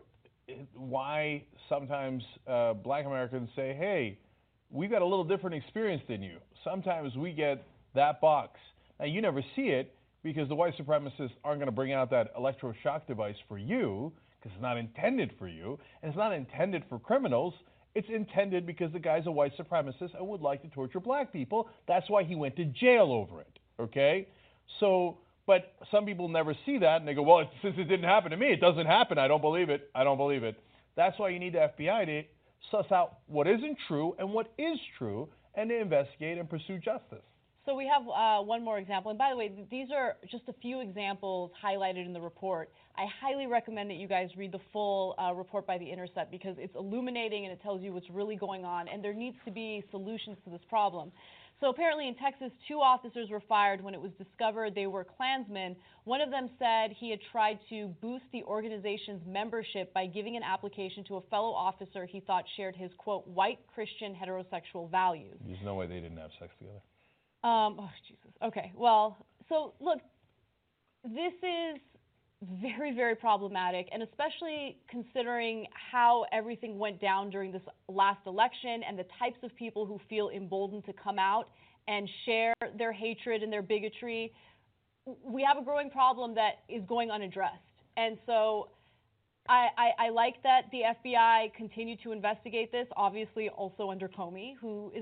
Speaker 6: why sometimes uh, black Americans say, hey, we've got a little different experience than you. Sometimes we get that box. Now, you never see it because the white supremacists aren't going to bring out that electroshock device for you, because it's not intended for you, and it's not intended for criminals. It's intended because the guy's a white supremacist and would like to torture black people. That's why he went to jail over it, okay? So, but some people never see that, and they go, well, it, since it didn't happen to me, it doesn't happen. I don't believe it. I don't believe it. That's why you need the F B I to suss out what isn't true and what is true, and to investigate and pursue justice.
Speaker 5: So we have uh, one more example. And by the way, th- these are just a few examples highlighted in the report. I highly recommend that you guys read the full uh, report by The Intercept because it's illuminating and it tells you what's really going on, and there needs to be solutions to this problem. So apparently in Texas, two officers were fired when it was discovered they were Klansmen. One of them said he had tried to boost the organization's membership by giving an application to a fellow officer he thought shared his, quote, white Christian heterosexual values.
Speaker 6: There's no way they didn't have sex together.
Speaker 5: Um, oh, Jesus. Okay, well, so look, this is very, very problematic, and especially considering how everything went down during this last election and the types of people who feel emboldened to come out and share their hatred and their bigotry. We have a growing problem that is going unaddressed. And so I, I, I like that the F B I continued to investigate this, obviously also under Comey, who is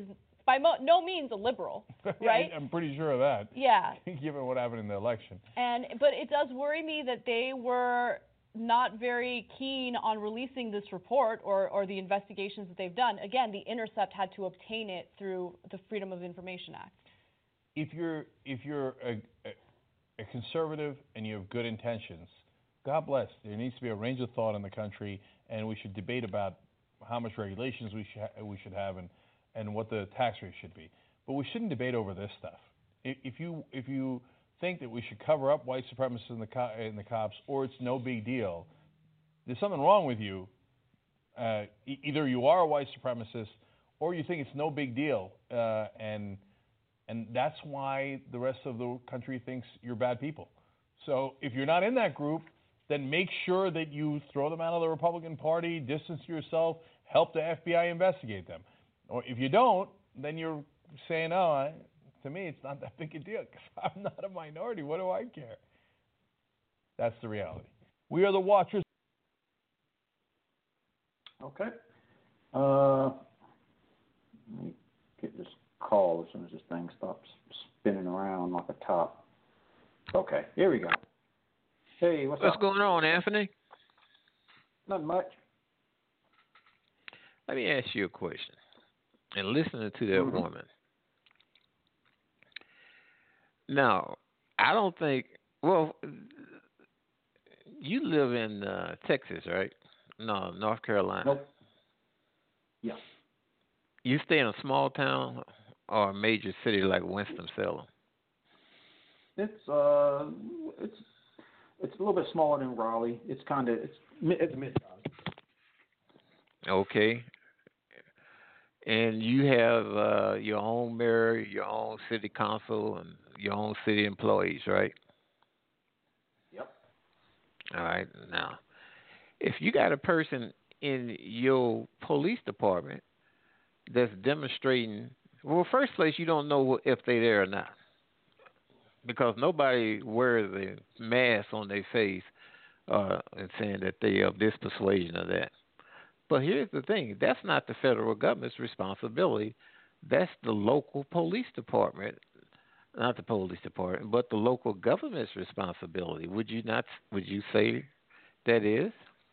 Speaker 5: by mo- no means a liberal, right?
Speaker 6: I'm pretty sure of that.
Speaker 5: Yeah.
Speaker 6: Given what happened in the election.
Speaker 5: And but it does worry me that they were not very keen on releasing this report or, or the investigations that they've done. Again, The Intercept had to obtain it through the Freedom of Information Act.
Speaker 6: If you're if you're a, a, a conservative and you have good intentions, God bless. There needs to be a range of thought in the country, and we should debate about how much regulations we should ha- we should have and, and what the tax rate should be. But we shouldn't debate over this stuff. If, if you if you think that we should cover up white supremacists in the co- in the cops, or it's no big deal, there's something wrong with you. Uh, e- either you are a white supremacist, or you think it's no big deal, uh, and and that's why the rest of the country thinks you're bad people. So if you're not in that group, then make sure that you throw them out of the Republican Party, distance yourself, help the F B I investigate them. Or if you don't, then you're saying, oh, I, to me, it's not that big a deal because I'm not a minority. What do I care? That's the reality. We are the Watchers.
Speaker 4: Okay. Uh, let me get this call as soon as this thing stops spinning around like a top. Okay, here we go. Hey, what's,
Speaker 7: What's
Speaker 4: up?
Speaker 7: going on, Anthony?
Speaker 4: Not much.
Speaker 7: Let me ask you a question. And listening to that
Speaker 4: Mhm.
Speaker 7: woman. Now, I don't think, well, you live in uh, Texas, right? No, North Carolina.
Speaker 4: Nope. Yeah.
Speaker 7: You stay in a small town or a major city like Winston-Salem?
Speaker 4: It's uh, it's it's a little bit smaller than Raleigh. It's kind of it's mi- it's mid size.
Speaker 7: Okay. And you have uh, your own mayor, your own city council, and your own city employees, right?
Speaker 4: Yep.
Speaker 7: All right. Now, if you got a person in your police department that's demonstrating, well, first place, you don't know if they're there or not, because nobody wears a mask on their face uh, and saying that they are of this persuasion or that. But here's the thing: that's not the federal government's responsibility. That's the local police department, not the police department, but the local government's responsibility. Would you not? Would you say that is?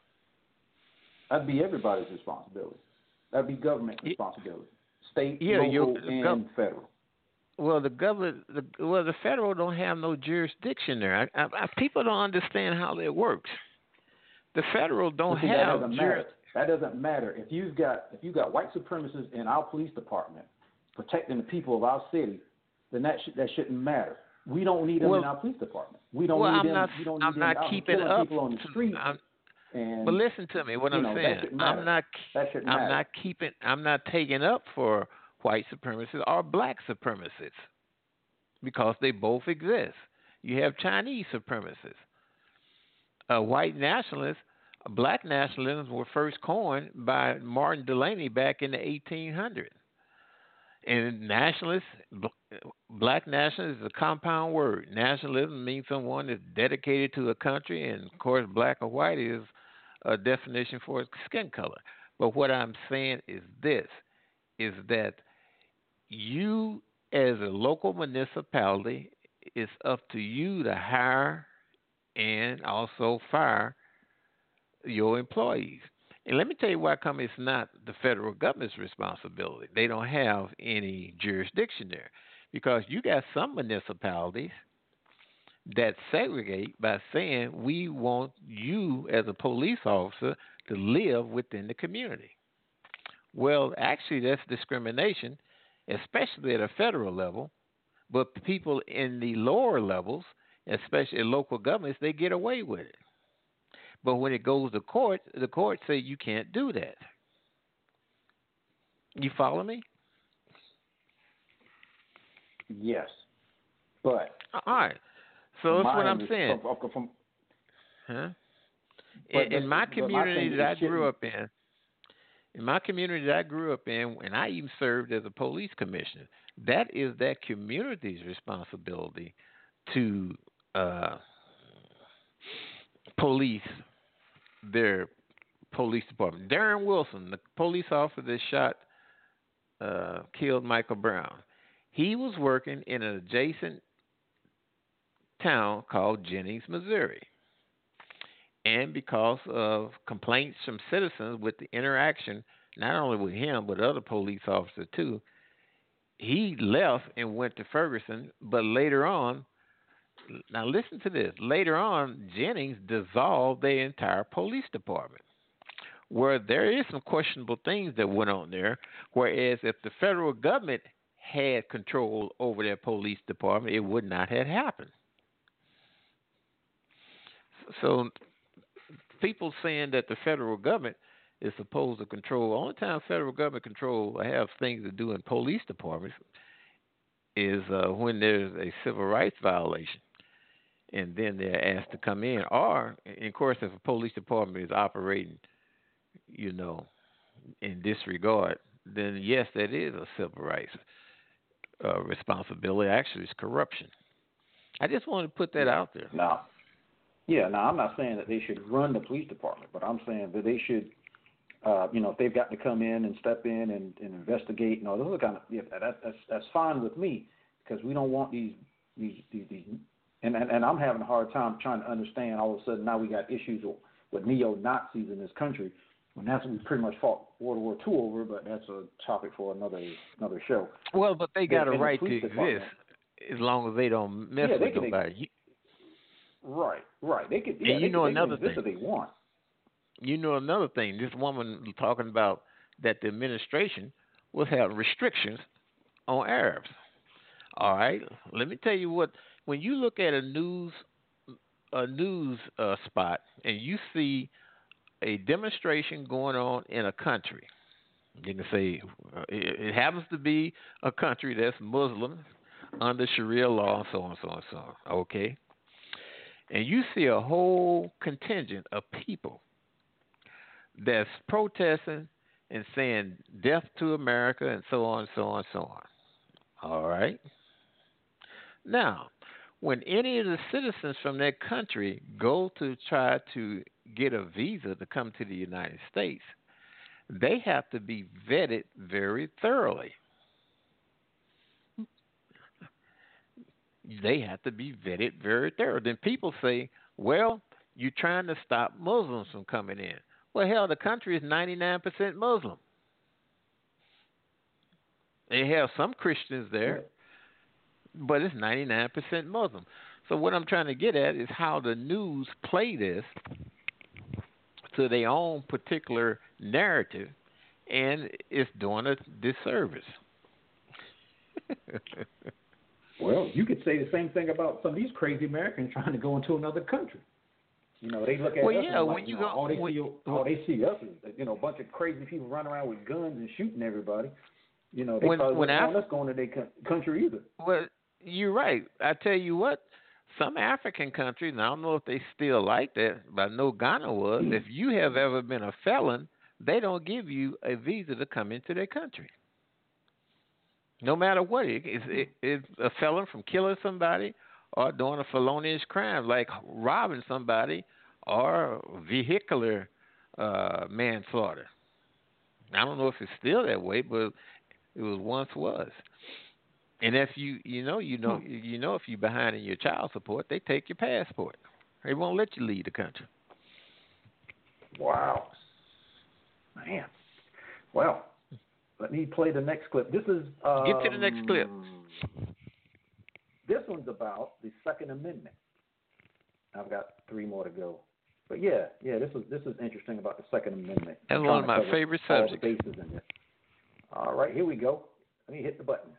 Speaker 4: That'd be everybody's responsibility. That'd be government responsibility. State,
Speaker 7: Yeah,
Speaker 4: local,
Speaker 7: your-
Speaker 4: and
Speaker 7: gov-
Speaker 4: federal.
Speaker 7: Well, the government, the, well, the federal don't have no jurisdiction there. I, I, I, people don't understand how that works. The federal don't
Speaker 4: But see, that
Speaker 7: have
Speaker 4: doesn't
Speaker 7: juris-
Speaker 4: matter. That doesn't matter. If you've got if you've got white supremacists in our police department protecting the people of our city, then that sh- that shouldn't matter. We don't need them
Speaker 7: Well-
Speaker 4: in our police department. We don't
Speaker 7: well,
Speaker 4: need
Speaker 7: I'm
Speaker 4: them.
Speaker 7: not,
Speaker 4: we don't need
Speaker 7: I'm
Speaker 4: them
Speaker 7: not
Speaker 4: out
Speaker 7: keeping
Speaker 4: killing
Speaker 7: up.
Speaker 4: people on the street.
Speaker 7: I'm,
Speaker 4: And
Speaker 7: but listen to me. What
Speaker 4: you
Speaker 7: I'm
Speaker 4: know, that
Speaker 7: saying,
Speaker 4: shouldn't matter.
Speaker 7: I'm not.
Speaker 4: that shouldn't
Speaker 7: I'm
Speaker 4: matter.
Speaker 7: not keeping. I'm not taking up for white supremacists or black supremacists because they both exist. You have Chinese supremacists. Uh, white nationalists, black nationalism were first coined by Martin Delany back in the eighteen hundreds. And nationalists, bl- black nationalist is a compound word. Nationalism means someone that's dedicated to a country, and of course, black or white is a definition for skin color. But what I'm saying is this, is that you as a local municipality, it's up to you to hire and also fire your employees. And let me tell you why come it's not the federal government's responsibility. They don't have any jurisdiction there. Because you got some municipalities that segregate by saying we want you as a police officer to live within the community. Well, actually that's discrimination, especially at a federal level, but people in the lower levels, especially local governments, they get away with it. But when it goes to court, the courts say you can't do that. You follow me?
Speaker 4: Yes, but
Speaker 7: All right. So that's
Speaker 4: my
Speaker 7: what I'm
Speaker 4: under-
Speaker 7: saying.
Speaker 4: From, from, from,
Speaker 7: Huh?
Speaker 4: But
Speaker 7: In, in
Speaker 4: this-
Speaker 7: my
Speaker 4: but my
Speaker 7: community
Speaker 4: thing
Speaker 7: that I
Speaker 4: is
Speaker 7: grew
Speaker 4: shouldn't-
Speaker 7: up in, in my community that I grew up in, and I even served as a police commissioner, that is that community's responsibility to uh, police their police department. Darren Wilson, the police officer that shot uh, killed Michael Brown. He was working in an adjacent town called Jennings, Missouri. And because of complaints from citizens with the interaction, not only with him, but other police officers too, he left and went to Ferguson. But later on, now listen to this, later on, Jennings dissolved their entire police department, where there is some questionable things that went on there, whereas if the federal government had control over their police department, it would not have happened. So people saying that the federal government is supposed to control, the only time federal government control or have things to do in police departments is uh, when there's a civil rights violation, and then they're asked to come in. Or, and of course, if a police department is operating, you know, in disregard, then yes, that is a civil rights uh, responsibility. Actually, it's corruption. I just wanted to put that out there.
Speaker 4: Now, yeah, now I'm not saying that they should run the police department, but I'm saying that they should, uh, you know, if they've got to come in and step in and, and investigate, you know, those are kind of, yeah, that, that's that's fine with me, because we don't want these these these, these and, and and I'm having a hard time trying to understand. All of a sudden now we got issues with, with neo-Nazis in this country, and that's what we pretty much fought World War Two over. But that's a topic for another another show.
Speaker 7: Well, but they got
Speaker 4: In
Speaker 7: a
Speaker 4: the
Speaker 7: right to
Speaker 4: police
Speaker 7: exist
Speaker 4: department.
Speaker 7: as long as they don't mess
Speaker 4: Yeah, they
Speaker 7: with
Speaker 4: can-
Speaker 7: nobody. You,
Speaker 4: Right, right. They could.
Speaker 7: And
Speaker 4: Yeah,
Speaker 7: you
Speaker 4: they
Speaker 7: know
Speaker 4: could, they
Speaker 7: another
Speaker 4: can exist
Speaker 7: thing.
Speaker 4: if they want.
Speaker 7: You know another thing. This woman talking about that the administration was having restrictions on Arabs. All right, let me tell you what. When you look at a news a news uh, spot and you see a demonstration going on in a country, you can say uh, it, it happens to be a country that's Muslim under Sharia law, and so on, so on, so on. Okay. And you see a whole contingent of people that's protesting and saying death to America and so on, so on, so on. All right. Now, when any of the citizens from that country go to try to get a visa to come to the United States, they have to be vetted very thoroughly. They have to be vetted very thoroughly. Then people say, well, you're trying to stop Muslims from coming in. Well, hell, the country is ninety-nine percent Muslim. They have some Christians there, but it's ninety-nine percent Muslim. So what I'm trying to get at is how the news play this to their own particular narrative, and it's doing a disservice.
Speaker 4: Well, you could say the same thing about some of these crazy Americans trying to go into another country. You know, they look at
Speaker 7: Well,
Speaker 4: us
Speaker 7: yeah,
Speaker 4: and
Speaker 7: when
Speaker 4: like,
Speaker 7: you
Speaker 4: you know,
Speaker 7: go-
Speaker 4: all they
Speaker 7: when-
Speaker 4: see, all they see us is, you know, a bunch of crazy people running around with guns and shooting everybody. You know, they
Speaker 7: When-
Speaker 4: probably
Speaker 7: when
Speaker 4: wouldn't want
Speaker 7: Af-
Speaker 4: us going to their co- country either.
Speaker 7: Well, you're right. I tell you what, some African countries, and I don't know if they still like that, but I know Ghana was, if you have ever been a felon, they don't give you a visa to come into their country. No matter what. It, it's, it, it's a felon from killing somebody or doing a felonious crime like robbing somebody or vehicular uh, manslaughter. I don't know if it's still that way, but it was once was. And if you you know you know you know if you're behind in your child support, they take your passport. They won't let you leave the country.
Speaker 4: Wow. Man. Well, let me play the next clip. This is um,
Speaker 7: Get to the next clip.
Speaker 4: This one's about the Second Amendment. I've got three more to go. But yeah, yeah, this is this is interesting about the Second Amendment.
Speaker 7: That's
Speaker 4: I'm
Speaker 7: one of
Speaker 4: trying to
Speaker 7: my
Speaker 4: cover
Speaker 7: favorite
Speaker 4: all the
Speaker 7: subjects.
Speaker 4: bases in this. All right, here we go. Let me hit the button.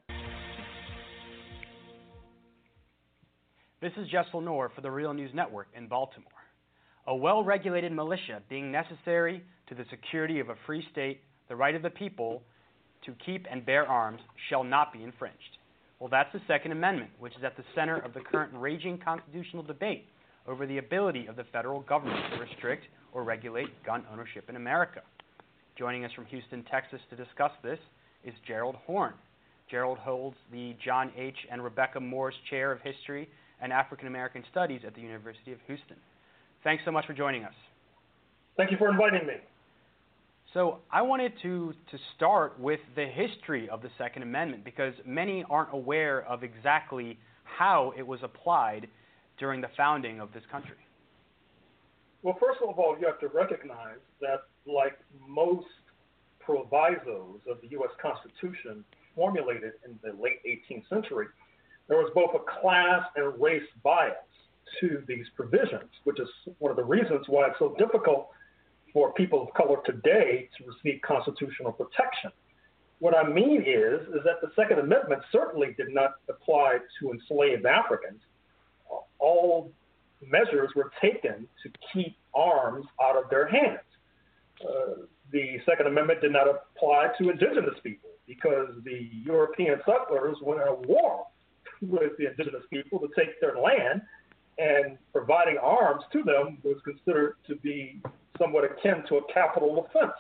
Speaker 8: This is Jess Lenore for the Real News Network in Baltimore. A well-regulated militia being necessary to the security of a free state, the right of the people to keep and bear arms shall not be infringed. Well, that's the Second Amendment, which is at the center of the current raging constitutional debate over the ability of the federal government to restrict or regulate gun ownership in America. Joining us from Houston, Texas to discuss this is Gerald Horne. Gerald holds the John H. and Rebecca Moore's Chair of History and African American Studies at the University of Houston. Thanks so much for joining us.
Speaker 9: Thank you for inviting me.
Speaker 8: So I wanted to, to start with the history of the Second Amendment because many aren't aware of exactly how it was applied during the founding of this country.
Speaker 9: Well, first of all, you have to recognize that, like most provisos of the U S Constitution formulated in the late eighteenth century, there was both a class and race bias to these provisions, which is one of the reasons why it's so difficult for people of color today to receive constitutional protection. What I mean is, is that the Second Amendment certainly did not apply to enslaved Africans. All measures were taken to keep arms out of their hands. Uh, the Second Amendment did not apply to indigenous people because the European settlers went at war with the indigenous people to take their land, and providing arms to them was considered to be somewhat akin to a capital offense.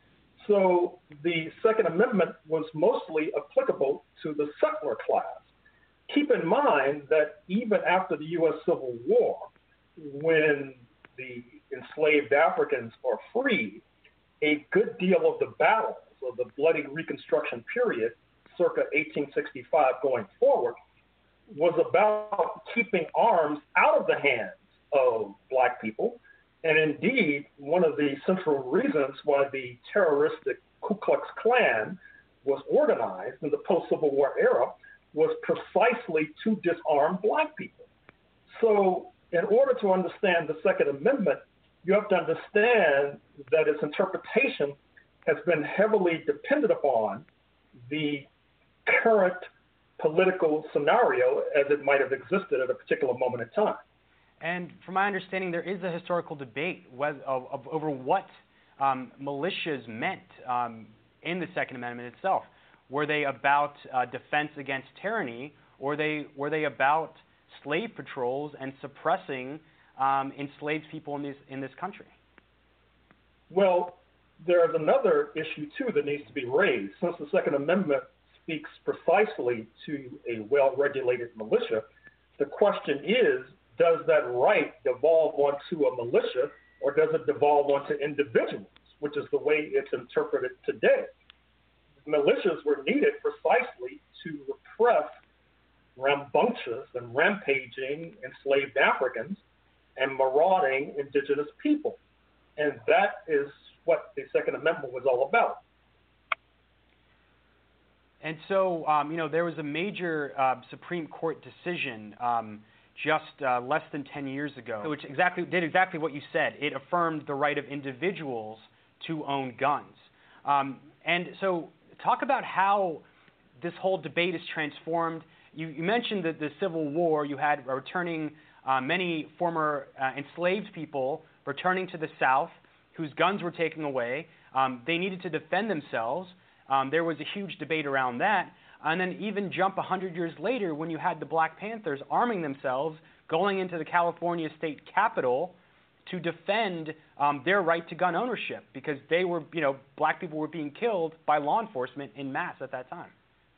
Speaker 9: So the Second Amendment was mostly applicable to the settler class. Keep in mind that even after the U S Civil War, when the enslaved Africans are freed, a good deal of the battles of the bloody Reconstruction period, circa eighteen sixty-five going forward, was about keeping arms out of the hands of black people. And indeed, one of the central reasons why the terroristic Ku Klux Klan was organized in the post-Civil War era was precisely to disarm black people. So in order to understand the Second Amendment, you have to understand that its interpretation has been heavily dependent upon the current political scenario as it might have existed at a particular moment in time.
Speaker 8: And from my understanding, there is a historical debate whether, of, of, over what um, militias meant um, in the Second Amendment itself. Were they about uh, defense against tyranny, or they, were they about slave patrols and suppressing um, enslaved people in this, in this country?
Speaker 9: Well, there's another issue, too, that needs to be raised. Since the Second Amendment speaks precisely to a well-regulated militia, the question is, does that right devolve onto a militia, or does it devolve onto individuals, which is the way it's interpreted today? Militias were needed precisely to repress rambunctious and rampaging enslaved Africans and marauding indigenous people. And that is what the Second Amendment was all about.
Speaker 8: And so, um, you know, there was a major uh, Supreme Court decision um, just uh, less than ten years ago, which exactly did exactly what you said. It affirmed the right of individuals to own guns. Um, and so talk about how this whole debate is transformed. You, you mentioned that the Civil War, you had returning uh, many former uh, enslaved people returning to the South whose guns were taken away. Um, they needed to defend themselves. Um, there was a huge debate around that. And then even jump one hundred years later when you had the Black Panthers arming themselves, going into the California state capitol to defend um, their right to gun ownership because they were, you know, black people were being killed by law enforcement en masse at that time.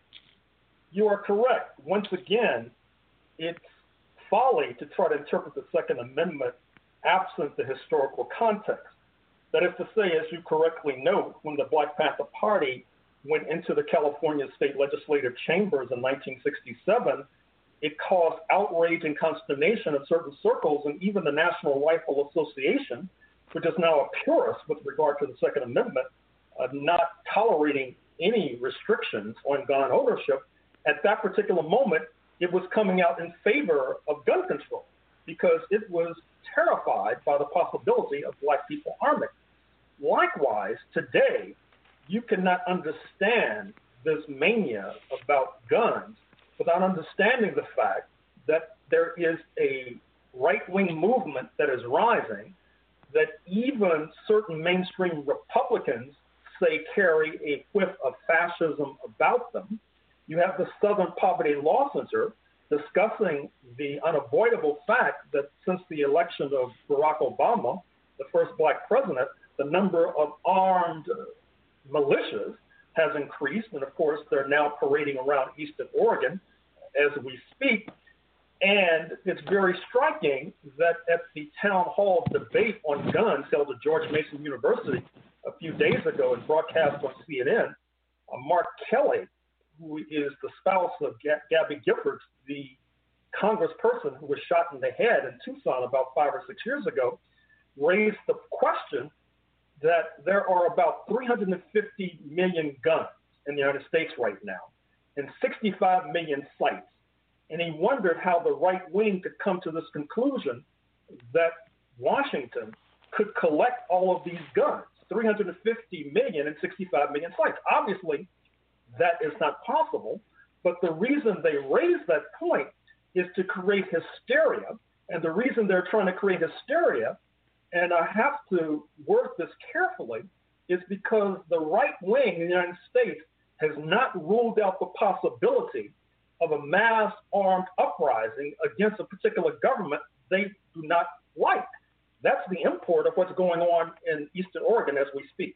Speaker 9: You are correct. Once again, it's folly to try to interpret the Second Amendment absent the historical context. That is to say, as you correctly note, when the Black Panther Party went into the California state legislative chambers in nineteen sixty-seven, it caused outrage and consternation in certain circles, and even the National Rifle Association, which is now a purist with regard to the Second Amendment, uh, not tolerating any restrictions on gun ownership. At that particular moment, it was coming out in favor of gun control because it was terrified by the possibility of black people arming. Likewise, today, you cannot understand this mania about guns without understanding the fact that there is a right-wing movement that is rising that even certain mainstream Republicans say carry a whiff of fascism about them. You have the Southern Poverty Law Center discussing the unavoidable fact that since the election of Barack Obama, the first black president, the number of armed militias has increased, and of course they're now parading around Eastern Oregon as we speak. And it's very striking that at the town hall debate on guns held at George Mason University a few days ago and broadcast on C N N, uh, Mark Kelly, who is the spouse of G- Gabby Giffords, the congressperson who was shot in the head in Tucson about five or six years ago, raised the question that there are about three hundred fifty million guns in the United States right now and sixty-five million sites. And he wondered how the right wing could come to this conclusion that Washington could collect all of these guns, three hundred fifty million and sixty-five million sites. Obviously, that is not possible, but the reason they raise that point is to create hysteria. And the reason they're trying to create hysteria, and I have to word this carefully, is because the right wing in the United States has not ruled out the possibility of a mass armed uprising against a particular government they do not like. That's the import of what's going on in Eastern Oregon as we speak.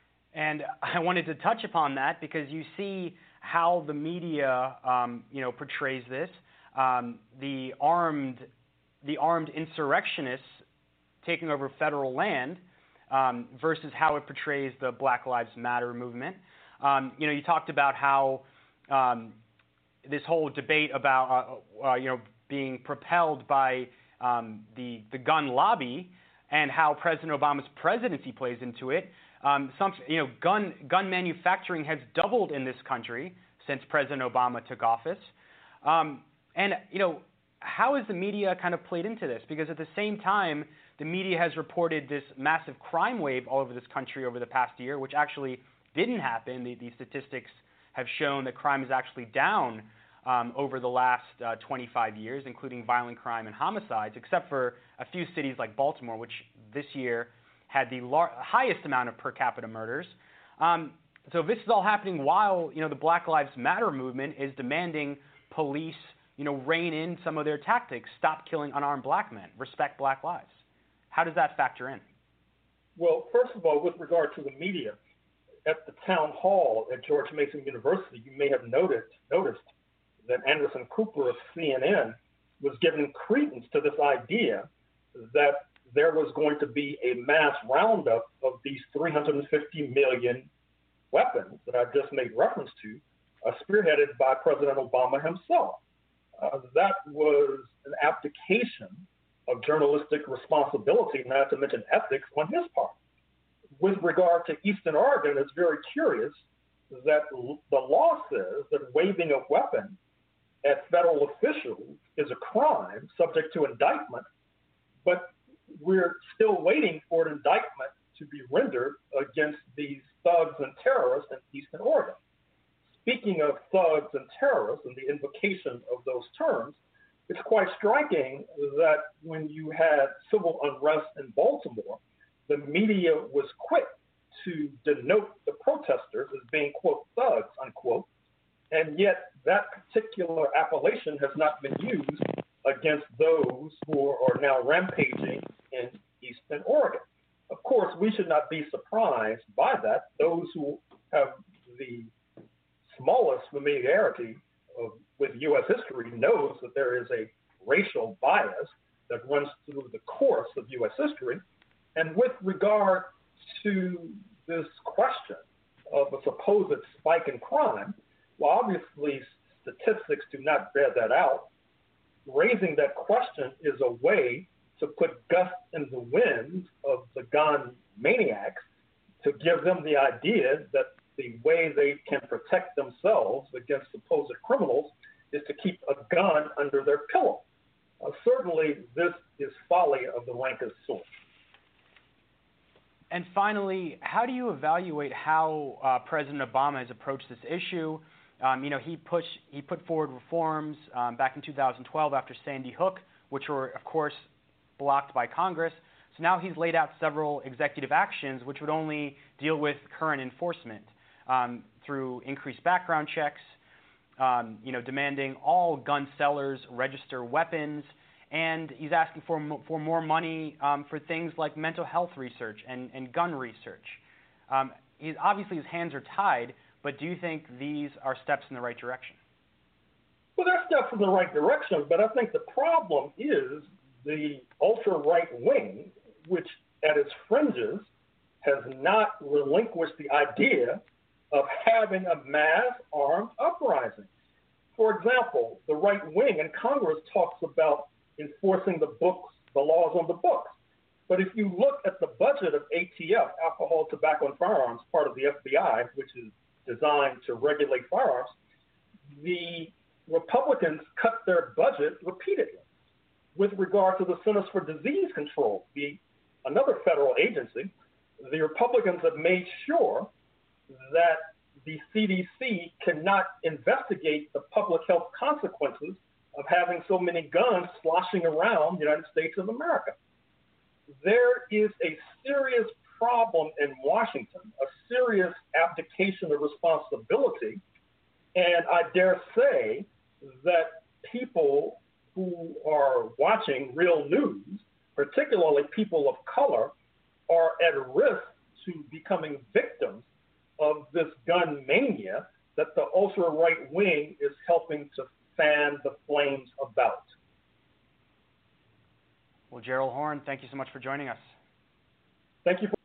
Speaker 8: And I wanted to touch upon that because you see how the media, um, you know, portrays this. Um, the armed, the armed insurrectionists taking over federal land um, versus how it portrays the Black Lives Matter movement. Um, you know, you talked about how um, this whole debate about, uh, uh, you know, being propelled by um, the the gun lobby and how President Obama's presidency plays into it. Um, some, you know, gun gun manufacturing has doubled in this country since President Obama took office. Um, and, you know, how has the media kind of played into this? Because at the same time, the media has reported this massive crime wave all over this country over the past year, which actually didn't happen. The, the statistics have shown that crime is actually down um, over the last uh, twenty-five years, including violent crime and homicides, except for a few cities like Baltimore, which this year had the lar- highest amount of per capita murders. Um, so this is all happening while, you know, the Black Lives Matter movement is demanding police, you know, rein in some of their tactics, stop killing unarmed black men, respect black lives. How does that factor in?
Speaker 9: Well, first of all, with regard to the media, at the town hall at George Mason University, you may have noticed, noticed that Anderson Cooper of C N N was giving credence to this idea that there was going to be a mass roundup of these three hundred fifty million weapons that I just made reference to, uh, spearheaded by President Obama himself. Uh, that was an abdication of journalistic responsibility, not to mention ethics, on his part. With regard to Eastern Oregon, it's very curious that l- the law says that waving a weapon at federal officials is a crime subject to indictment, but we're still waiting for an indictment to be rendered against these thugs and terrorists in Eastern Oregon. Speaking of thugs and terrorists and the invocation of those terms, it's quite striking that when you had civil unrest in Baltimore, the media was quick to denote the protesters as being, quote, thugs, unquote, and yet that particular appellation has not been used against those who are now rampaging in Eastern Oregon. Of course, we should not be surprised by that. Those who have the smallest familiarity of, with U S history knows that there is a racial bias that runs through the course of U S history. And with regard to this question of a supposed spike in crime, well, obviously statistics do not bear that out. Raising that question is a way to put gusts in the winds of the gun maniacs, to give them the idea that the way they can protect themselves against supposed criminals is to keep a gun under their pillow. Uh, certainly, this is folly of the rankest sort.
Speaker 8: And finally, how do you evaluate how uh, President Obama has approached this issue? Um, you know, he pushed, he put forward reforms um, back in two thousand twelve after Sandy Hook, which were, of course, blocked by Congress. So now he's laid out several executive actions which would only deal with current enforcement um, through increased background checks, um, you know, demanding all gun sellers register weapons, and he's asking for mo- for more money um, for things like mental health research and, and gun research. Um, he's, obviously, his hands are tied, but do you think these are steps in the right direction?
Speaker 9: Well, they're steps in the right direction, but I think the problem is the ultra-right wing, which at its fringes has not establish the idea of having a mass armed uprising. For example, the right wing in Congress talks about enforcing the books, the laws on the books. But if you look at the budget of A T F, Alcohol, Tobacco, and Firearms, part of the F B I, which is designed to regulate firearms, the Republicans cut their budget repeatedly. With regard to the Centers for Disease Control, the another federal agency, the Republicans have made sure that the C D C cannot investigate the public health consequences of having so many guns sloshing around the United States of America. There is a serious problem in Washington, a serious abdication of responsibility, and I dare say that people who are watching real news, particularly people of color, are at risk to becoming victims of this gun mania that the ultra-right wing is helping to fan the flames about.
Speaker 8: Well, Gerald Horne, thank you so much for joining us.
Speaker 9: Thank you. For-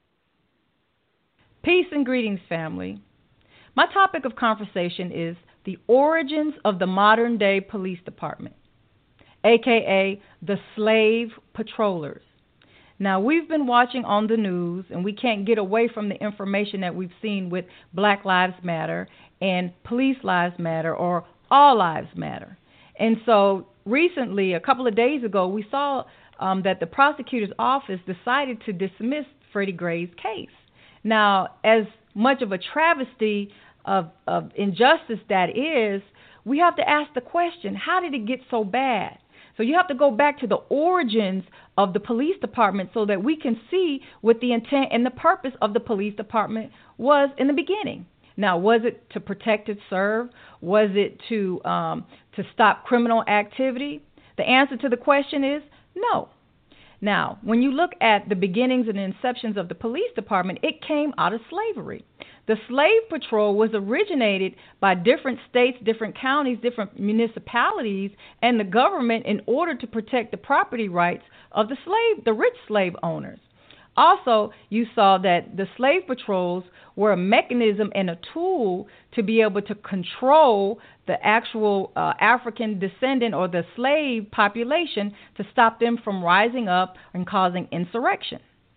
Speaker 10: Peace and greetings, family. My topic of conversation is the origins of the modern-day police department, a k a the slave patrollers. Now, we've been watching on the news, and we can't get away from the information that we've seen with Black Lives Matter and Police Lives Matter or All Lives Matter. And so recently, a couple of days ago, we saw um, that the prosecutor's office decided to dismiss Freddie Gray's case. Now, as much of a travesty of, of injustice that is, we have to ask the question, how did it get so bad? So you have to go back to the origins of the police department so that we can see what the intent and the purpose of the police department was in the beginning. Now, was it to protect and serve? Was it to um, to stop criminal activity? The answer to the question is no. Now, when you look at the beginnings and inceptions of the police department, it came out of slavery. The slave patrol was originated by different states, different counties, different municipalities, and the government in order to protect the property rights of the slave, the rich slave owners. Also, you saw that the slave patrols were a mechanism and a tool to be able to control the actual uh, African descendant or the slave population to stop them from rising up and causing insurrection.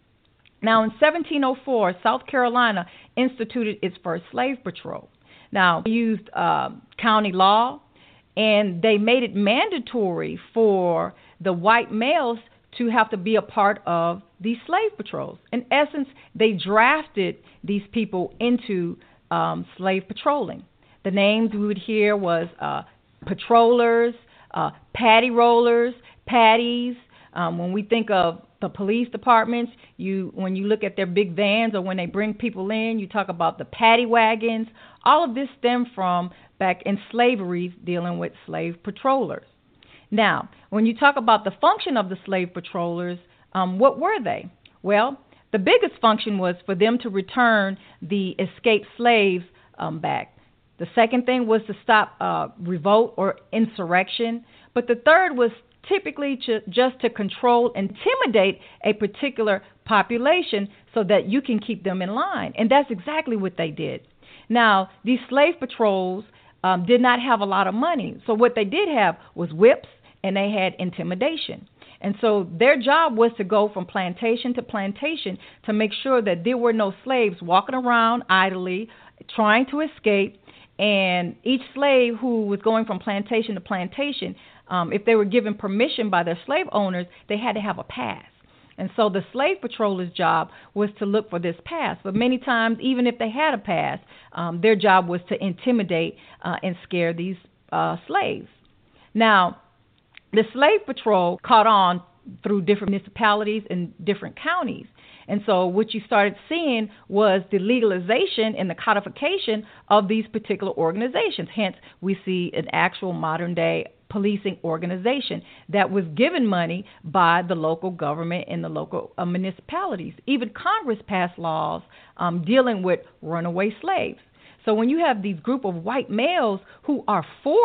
Speaker 10: Now, in seventeen oh four, South Carolina instituted its first slave patrol. Now, they used uh, county law, and they made it mandatory for the white males to have to be a part of these slave patrols. In essence, they drafted these people into um, slave patrolling. The names we would hear was uh, patrollers, uh, patty rollers, patties. Um, when we think of the police departments, you when you look at their big vans or when they bring people in, you talk about the paddy wagons. All of this stemmed from back in slavery dealing with slave patrollers. Now, when you talk about the function of the slave patrollers, um, what were they? Well, the biggest function was for them to return the escaped slaves um, back. The second thing was to stop uh, revolt or insurrection. But the third was typically to, just to control, intimidate a particular population so that you can keep them in line. And that's exactly what they did. Now, these slave patrols um, did not have a lot of money. So what they did have was whips, and they had intimidation. And so their job was to go from plantation to plantation to make sure that there were no slaves walking around idly, trying to escape. And each slave who was going from plantation to plantation, um, if they were given permission by their slave owners, they had to have a pass. And so the slave patroller's job was to look for this pass. But many times, even if they had a pass, um, their job was to intimidate uh, and scare these uh, slaves. Now, the slave patrol caught on through different municipalities and different counties. And so what you started seeing was the legalization and the codification of these particular organizations. Hence, we see an actual modern-day policing organization that was given money by the local government and the local uh, municipalities. Even Congress passed laws um, dealing with runaway slaves. So when you have these group of white males who are forced,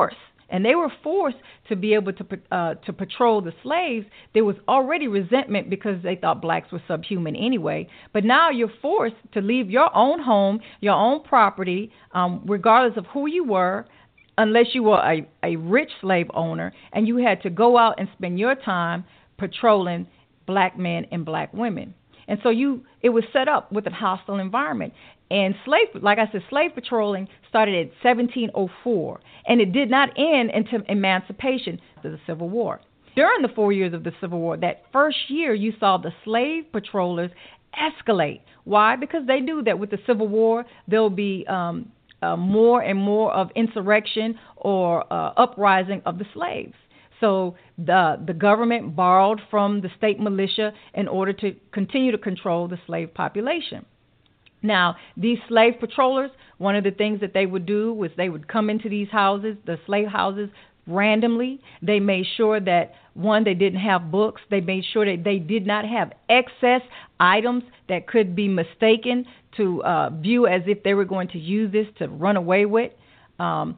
Speaker 10: and they were forced to be able to uh, to patrol the slaves, there was already resentment because they thought blacks were subhuman anyway. But now you're forced to leave your own home, your own property, um, regardless of who you were, unless you were a, a rich slave owner, and you had to go out and spend your time patrolling black men and black women. And so you, it was set up with a hostile environment. And slave, like I said, slave patrolling started at seventeen oh four, and it did not end until emancipation after the Civil War. During the four years of the Civil War, that first year, you saw the slave patrollers escalate. Why? Because they knew that with the Civil War, there'll be um, uh, more and more of insurrection or uh, uprising of the slaves. So the the government borrowed from the state militia in order to continue to control the slave population. Now, these slave patrollers, one of the things that they would do was they would come into these houses, the slave houses, randomly. They made sure that, one, they didn't have books. They made sure that they did not have excess items that could be mistaken to uh, view as if they were going to use this to run away with. Um,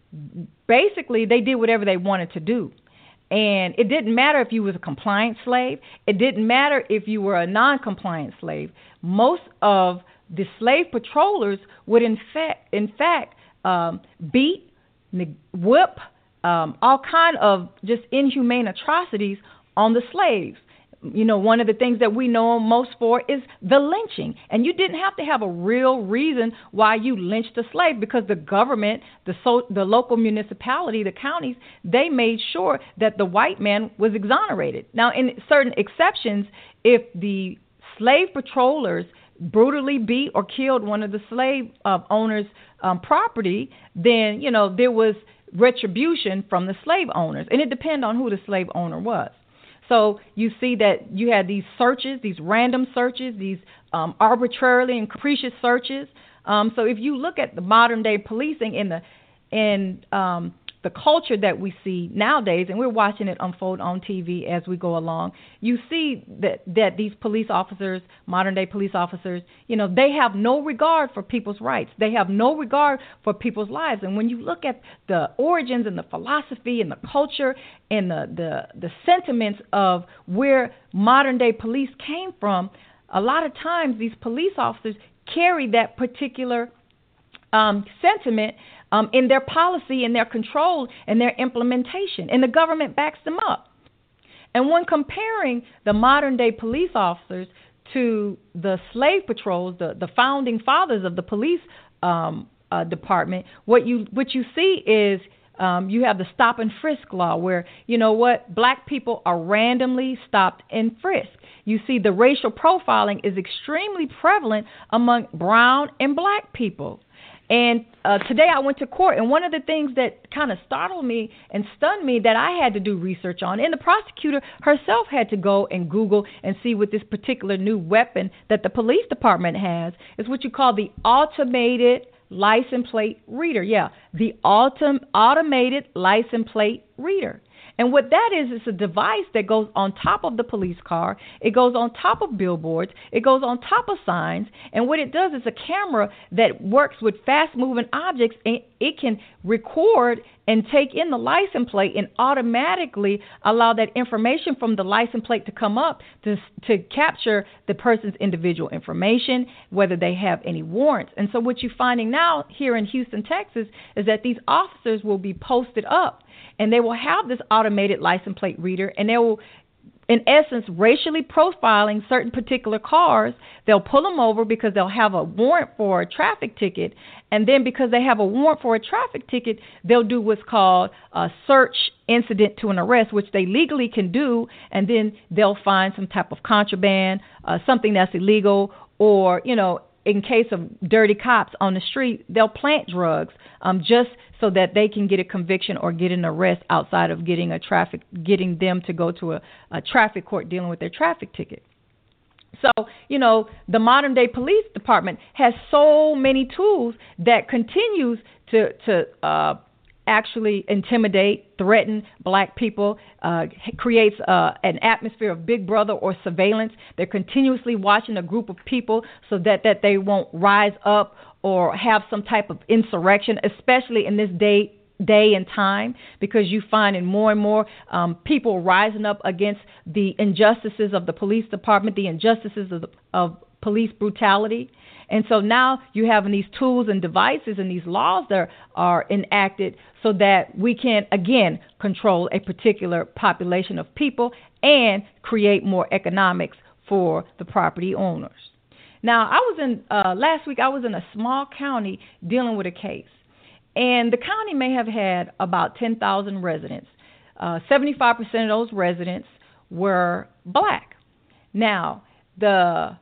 Speaker 10: basically, they did whatever they wanted to do. And it didn't matter if you was a compliant slave. It didn't matter if you were a non-compliant slave. Most of the slave patrollers would, in fact, in fact um, beat, whip, um, all kind of just inhumane atrocities on the slaves. You know, one of the things that we know them most for is the lynching. And you didn't have to have a real reason why you lynched a slave, because the government, the so, the local municipality, the counties, they made sure that the white man was exonerated. Now, in certain exceptions, if the slave patrollers brutally beat or killed one of the slave uh, owners' um, property, then, you know, there was retribution from the slave owners. And it depended on who the slave owner was. So you see that you had these searches, these random searches, these um, arbitrarily and capricious searches. Um, so if you look at the modern day policing in the in um, the culture that we see nowadays, and we're watching it unfold on T V as we go along, you see that that these police officers, modern day police officers, you know, they have no regard for people's rights. They have no regard for people's lives. And when you look at the origins and the philosophy and the culture and the the, the sentiments of where modern day police came from, a lot of times these police officers carry that particular um, sentiment Um, in their policy, in their control, and their implementation. And the government backs them up. And when comparing the modern-day police officers to the slave patrols, the, the founding fathers of the police um, uh, department, what you what you see is um, you have the stop and frisk law, where, you know what, black people are randomly stopped and frisked. You see the racial profiling is extremely prevalent among brown and black people. And uh, today I went to court, and one of the things that kind of startled me and stunned me that I had to do research on, and the prosecutor herself had to go and Google and see what this particular new weapon that the police department has is what you call the automated license plate reader. Yeah, the autom- automated license plate reader. And what that is, is a device that goes on top of the police car. It goes on top of billboards. It goes on top of signs. And what it does is a camera that works with fast-moving objects, and it can record and take in the license plate and automatically allow that information from the license plate to come up to, to capture the person's individual information, whether they have any warrants. And so what you're finding now here in Houston, Texas, is that these officers will be posted up, and they will have this automated license plate reader, and they will, in essence, racially profiling certain particular cars. They'll pull them over because they'll have a warrant for a traffic ticket, and then because they have a warrant for a traffic ticket, they'll do what's called a search incident to an arrest, which they legally can do, and then they'll find some type of contraband, uh, something that's illegal, or, you know, in case of dirty cops on the street, they'll plant drugs um, just so that they can get a conviction or get an arrest outside of getting a traffic, getting them to go to a, a traffic court dealing with their traffic ticket. So, you know, the modern day police department has so many tools that continues to, to uh, actually intimidate, threaten black people, uh, creates uh, an atmosphere of big brother or surveillance. They're continuously watching a group of people so that, that they won't rise up or have some type of insurrection, especially in this day day and time, because you find in more and more um, people rising up against the injustices of the police department, the injustices of, the, of police brutality. And so now you have these tools and devices and these laws that are, are enacted so that we can, again, control a particular population of people and create more economics for the property owners. Now, I was in, uh, last week I was in a small county dealing with a case. And the county may have had about ten thousand residents. Uh, seventy-five percent of those residents were black. Now, the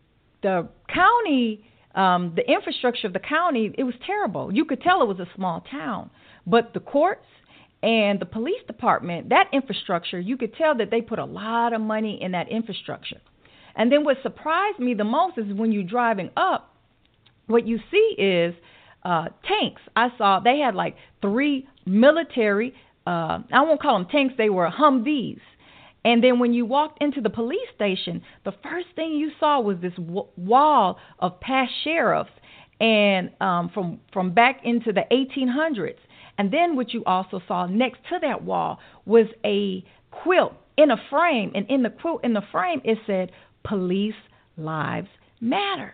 Speaker 10: the county, um, the infrastructure of the county, it was terrible. You could tell it was a small town. But the courts and the police department, that infrastructure, you could tell that they put a lot of money in that infrastructure. And then what surprised me the most is when you're driving up, what you see is uh, tanks. I saw they had like three military, uh, I won't call them tanks, they were Humvees. And then when you walked into the police station, the first thing you saw was this w- wall of past sheriffs and um, from from back into the eighteen hundreds. And then what you also saw next to that wall was a quilt in a frame. And in the quilt in the frame, it said, "Police Lives Matter."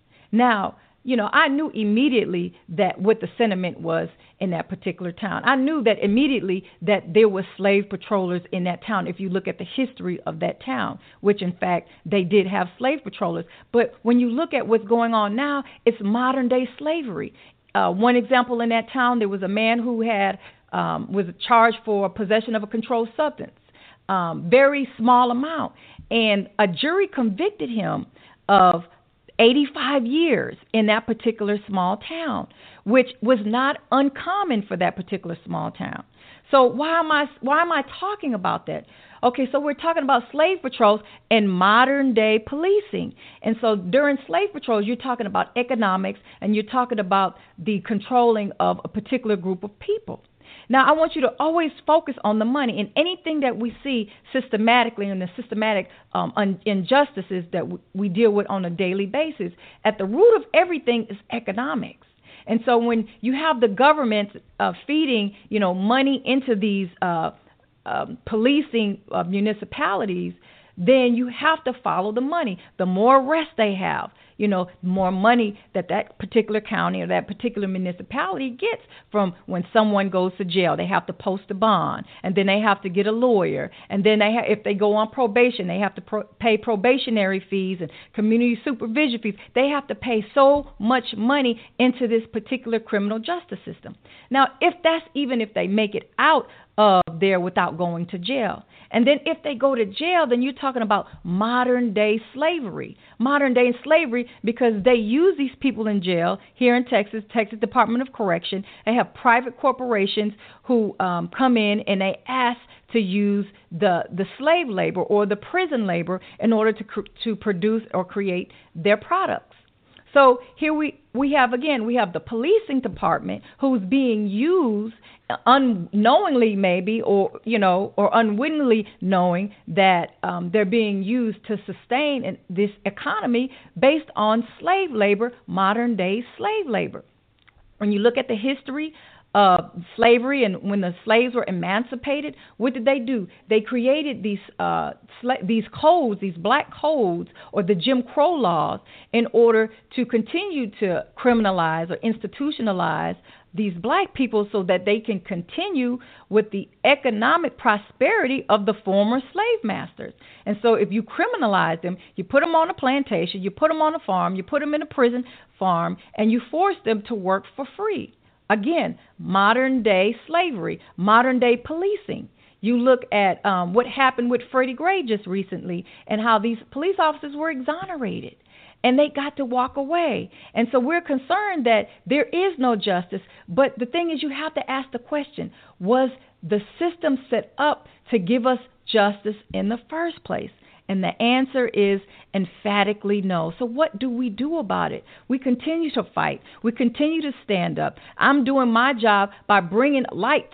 Speaker 10: Now, you know, I knew immediately that what the sentiment was in that particular town. I knew that immediately that there were slave patrollers in that town, if you look at the history of that town, which in fact they did have slave patrollers. But when you look at what's going on now, it's modern day slavery. Uh, one example in that town, there was a man who had um, was charged for possession of a controlled substance, um, very small amount, and a jury convicted him of eighty-five years in that particular small town, which was not uncommon for that particular small town. So why am I why am I talking about that? Okay, so we're talking about slave patrols and modern day policing. And so during slave patrols, you're talking about economics and you're talking about the controlling of a particular group of people. Now, I want you to always focus on the money. And anything that we see systematically in the systematic um, un- injustices that w- we deal with on a daily basis, at the root of everything is economics. And so when you have the government uh, feeding, you know, money into these uh, um, policing uh, municipalities, then you have to follow the money. The more arrests they have, you know, more money that that particular county or that particular municipality gets from when someone goes to jail. They have to post a bond, and then they have to get a lawyer, and then they ha- if they go on probation, they have to pro- pay probationary fees and community supervision fees. They have to pay so much money into this particular criminal justice system. Now, if that's even if they make it out of there without going to jail. And then if they go to jail, then you're talking about modern day slavery. Modern day slavery because they use these people in jail here in Texas, Texas Department of Correction. They have private corporations who um, come in and they ask to use the, the slave labor or the prison labor in order to cr- to produce or create their products. So here we, we have, again, we have the policing department who's being used unknowingly maybe or, you know, or unwittingly knowing that um, they're being used to sustain this economy based on slave labor, modern day slave labor. When you look at the history of slavery and when the slaves were emancipated, what did they do? They created these uh, sla- these codes, these black codes, or the Jim Crow laws, in order to continue to criminalize or institutionalize these black people so that they can continue with the economic prosperity of the former slave masters. And so if you criminalize them, you put them on a plantation, you put them on a farm, you put them in a prison farm, and you force them to work for free. Again, modern day slavery, modern day policing. You look at um, what happened with Freddie Gray just recently and how these police officers were exonerated and they got to walk away. And so we're concerned that there is no justice. But the thing is, you have to ask the question, was the system set up to give us justice in the first place? And the answer is emphatically no. So what do we do about it? We continue to fight. We continue to stand up. I'm doing my job by bringing light to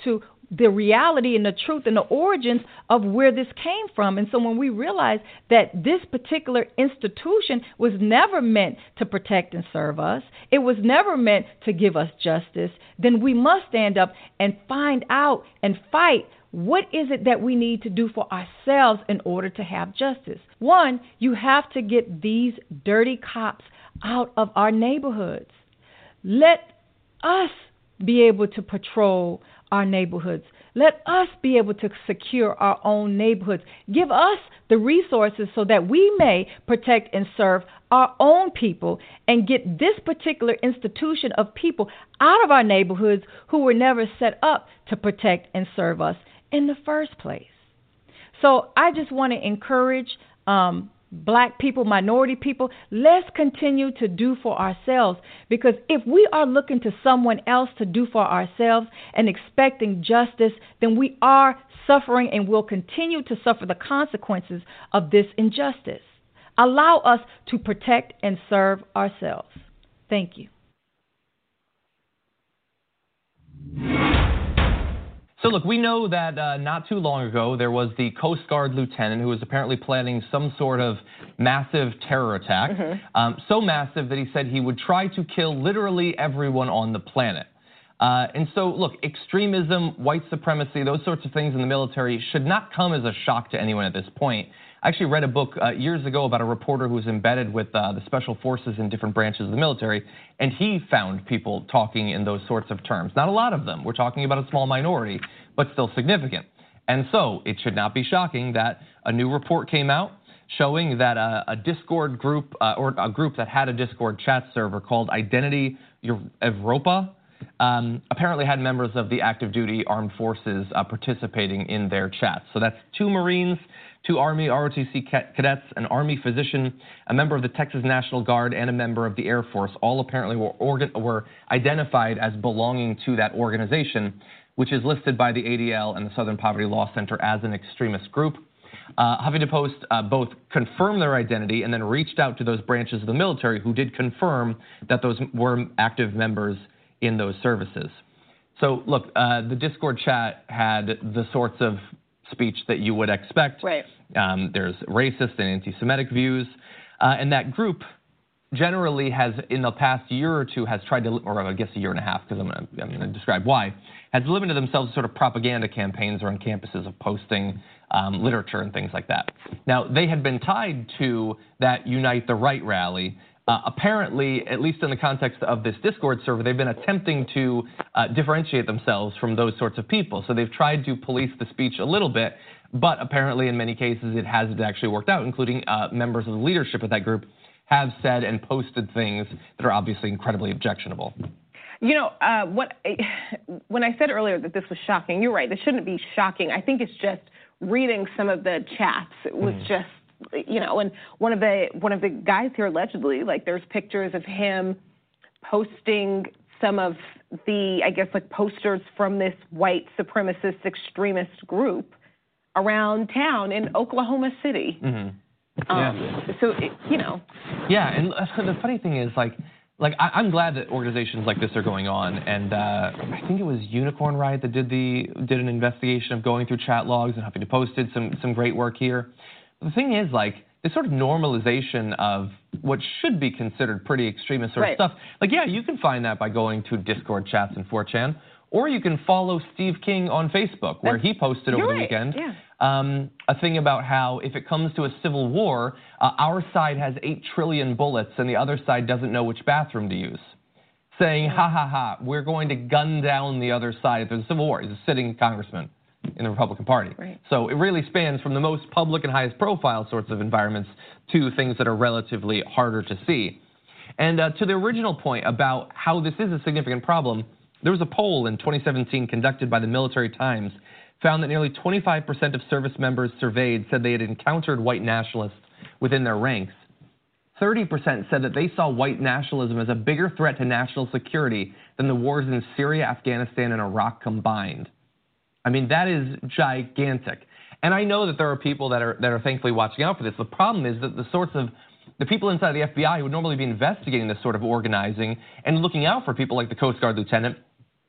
Speaker 10: the reality and the truth and the origins of where this came from. And so when we realize that this particular institution was never meant to protect and serve us, it was never meant to give us justice, then we must stand up and find out and fight what is it that we need to do for ourselves in order to have justice. One, you have to get these dirty cops out of our neighborhoods. Let us be able to patrol our neighborhoods. Let us be able to secure our own neighborhoods. Give us the resources so that we may protect and serve our own people and get this particular institution of people out of our neighborhoods who were never set up to protect and serve us in the first place. So I just want to encourage um, Black people, minority people, let's continue to do for ourselves, because if we are looking to someone else to do for ourselves and expecting justice, then we are suffering and will continue to suffer the consequences of this injustice. Allow us to protect and serve ourselves. Thank you.
Speaker 11: So look, we know that uh, not too long ago there was the Coast Guard lieutenant who was apparently planning some sort of massive terror attack, mm-hmm. um, so massive that he said he would try to kill literally everyone on the planet. Uh, and so look, extremism, white supremacy, those sorts of things in the military should not come as a shock to anyone at this point. I actually read a book uh, years ago about a reporter who was embedded with uh, the special forces in different branches of the military, and he found people talking in those sorts of terms. Not a lot of them. We're talking about a small minority, but still significant. And so it should not be shocking that a new report came out showing that a, a Discord group, uh, or a group that had a Discord chat server called Identity Europa, um, apparently had members of the active duty armed forces uh, participating in their chats. So that's two Marines, two Army R O T C cadets, an Army physician, a member of the Texas National Guard, and a member of the Air Force. All apparently were, organ were identified as belonging to that organization, which is listed by the A D L and the Southern Poverty Law Center as an extremist group. Uh, Huffington Post uh, both confirmed their identity and then reached out to those branches of the military who did confirm that those were active members in those services. So look, uh, the Discord chat had the sorts of speech that you would expect.
Speaker 12: Right.
Speaker 11: Um, there's racist and anti-Semitic views, uh, and that group generally has, in the past year or two, has tried to, or I guess a year and a half, because I'm going to I'm going to describe why, has limited themselves to sort of propaganda campaigns around campuses of posting um, literature and things like that. Now, they had been tied to that Unite the Right rally. Uh, apparently, at least in the context of this Discord server, they've been attempting to uh, differentiate themselves from those sorts of people. So they've tried to police the speech a little bit, but apparently in many cases it hasn't actually worked out, including uh, members of the leadership of that group have said and posted things that are obviously incredibly objectionable.
Speaker 12: You know, uh, what when I said earlier that this was shocking, you're right, this shouldn't be shocking. I think it's just reading some of the chats, it was mm. just, you know, and one of the one of the guys here allegedly, like there's pictures of him posting some of the, I guess, like posters from this white supremacist extremist group around town in Oklahoma City.
Speaker 11: Mm-hmm.
Speaker 12: Um,
Speaker 11: yeah.
Speaker 12: So, it, you know.
Speaker 11: Yeah, and the funny thing is, like, like I, I'm glad that organizations like this are going on, and uh, I think it was Unicorn Riot that did the did an investigation of going through chat logs, and Huffington Post did some some great work here. But the thing is, like, this sort of normalization of what should be considered pretty extremist sort
Speaker 12: right.
Speaker 11: of stuff. Like, yeah, you can find that by going to Discord chats and four chan, or you can follow Steve King on Facebook, where
Speaker 12: That's,
Speaker 11: he posted over the
Speaker 12: right.
Speaker 11: weekend
Speaker 12: yeah.
Speaker 11: um, a thing about how if it comes to a civil war, uh, our side has eight trillion bullets and the other side doesn't know which bathroom to use. Saying, ha ha ha, we're going to gun down the other side if there's a civil war. He's a sitting congressman in the Republican Party.
Speaker 12: Right.
Speaker 11: So it really spans from the most public and highest profile sorts of environments to things that are relatively harder to see. And uh, to the original point about how this is a significant problem, there was a poll in twenty seventeen conducted by the Military Times, found that nearly twenty-five percent of service members surveyed said they had encountered white nationalists within their ranks. thirty percent said that they saw white nationalism as a bigger threat to national security than the wars in Syria, Afghanistan, and Iraq combined. I mean, that is gigantic. And I know that there are people that are that are thankfully watching out for this. The problem is that the sorts of the people inside the F B I who would normally be investigating this sort of organizing and looking out for people like the Coast Guard lieutenant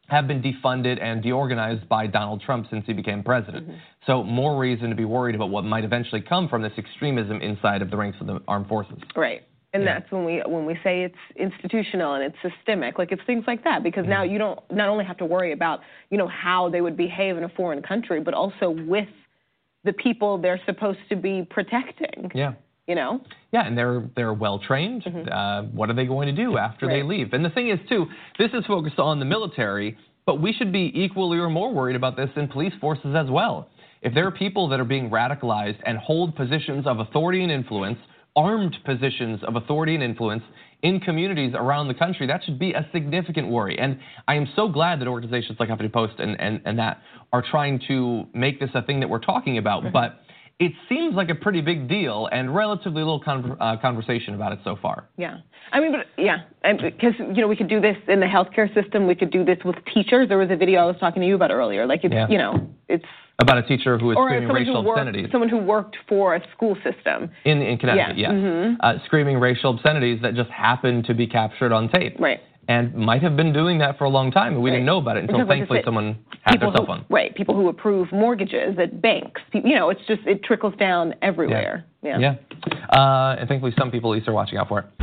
Speaker 11: have been defunded and deorganized by Donald Trump since he became president.
Speaker 12: Mm-hmm.
Speaker 11: So more reason to be worried about what might eventually come from this extremism inside of the ranks of the armed forces.
Speaker 12: Right. And
Speaker 11: Yeah.
Speaker 12: that's when we when we say it's institutional and it's systemic, like it's things like that, because now you don't not only have to worry about, you know, how they would behave in a foreign country, but also with the people they're supposed to be protecting.
Speaker 11: Yeah.
Speaker 12: You know?
Speaker 11: Yeah, and they're they're well trained. Uh, what are they going to do after they
Speaker 12: Right.
Speaker 11: leave? And the thing is, too, this is focused on the military, but we should be equally or more worried about this in police forces as well. If there are people that are being radicalized and hold positions of authority and influence, armed positions of authority and influence in communities around the country, that should be a significant worry. And I am so glad that organizations like Huffington Post and, and, and that are trying to make this a thing that we're talking about.
Speaker 12: Mm-hmm.
Speaker 11: But it seems like a pretty big deal and relatively little con- uh, conversation about it so far.
Speaker 12: Yeah. I mean, but yeah, because, you know, we could do this in the healthcare system. We could do this with teachers. There was a video I was talking to you about earlier. Like, it's,
Speaker 11: Yeah.
Speaker 12: you know, it's...
Speaker 11: About a teacher who was
Speaker 12: or
Speaker 11: screaming
Speaker 12: someone
Speaker 11: racial
Speaker 12: who worked,
Speaker 11: obscenities.
Speaker 12: Someone who worked for a school system.
Speaker 11: In, in Connecticut,
Speaker 12: Yeah.
Speaker 11: yes.
Speaker 12: Mhm.
Speaker 11: Uh, screaming racial obscenities that just happened to be captured on tape.
Speaker 12: Right.
Speaker 11: And might have been doing that for a long time, and we didn't know about it until
Speaker 12: Exactly.
Speaker 11: thankfully
Speaker 12: Just
Speaker 11: someone had
Speaker 12: people
Speaker 11: their cell
Speaker 12: who,
Speaker 11: phone.
Speaker 12: Right. People who approve mortgages at banks. Pe- You know, it's just, it trickles down everywhere. Yeah.
Speaker 11: Yeah. Uh, and thankfully some people at least are watching out for it.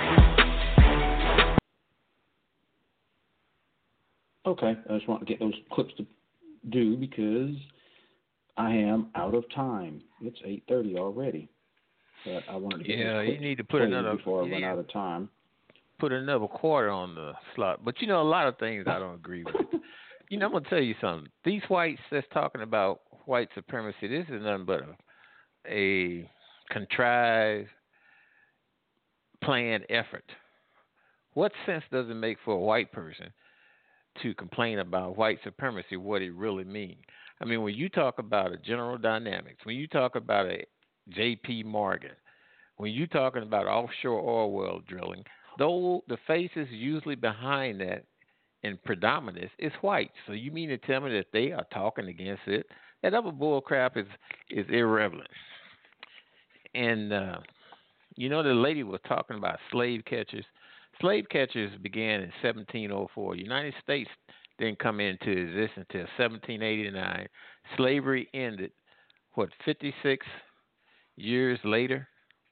Speaker 4: Okay, I just want to get those clips to do because I am out of time. It's eight thirty already, but I wanted to get
Speaker 7: Yeah,
Speaker 4: those
Speaker 7: you
Speaker 4: clips
Speaker 7: need to put
Speaker 4: played
Speaker 7: another-
Speaker 4: before I
Speaker 7: you
Speaker 4: run
Speaker 7: need-
Speaker 4: out of time.
Speaker 7: Put another quarter on the slot. But you know, a lot of things I don't agree with. You know, I'm gonna tell you something. These whites that's talking about white supremacy, this is nothing but a, a contrived, planned effort. What sense does it make for a white person to complain about white supremacy, what it really means? I mean, when you talk about a General Dynamics, when you talk about a J P Morgan, when you're talking about offshore oil well drilling, though the faces usually behind that in predominance is white. So you mean to tell me that they are talking against it? That other bull crap is, is irrelevant. And, uh, you know, the lady was talking about slave catchers. Slave catchers began in seventeen oh four. United States didn't come into existence until seventeen eighty-nine. Slavery ended, what, fifty-six years later?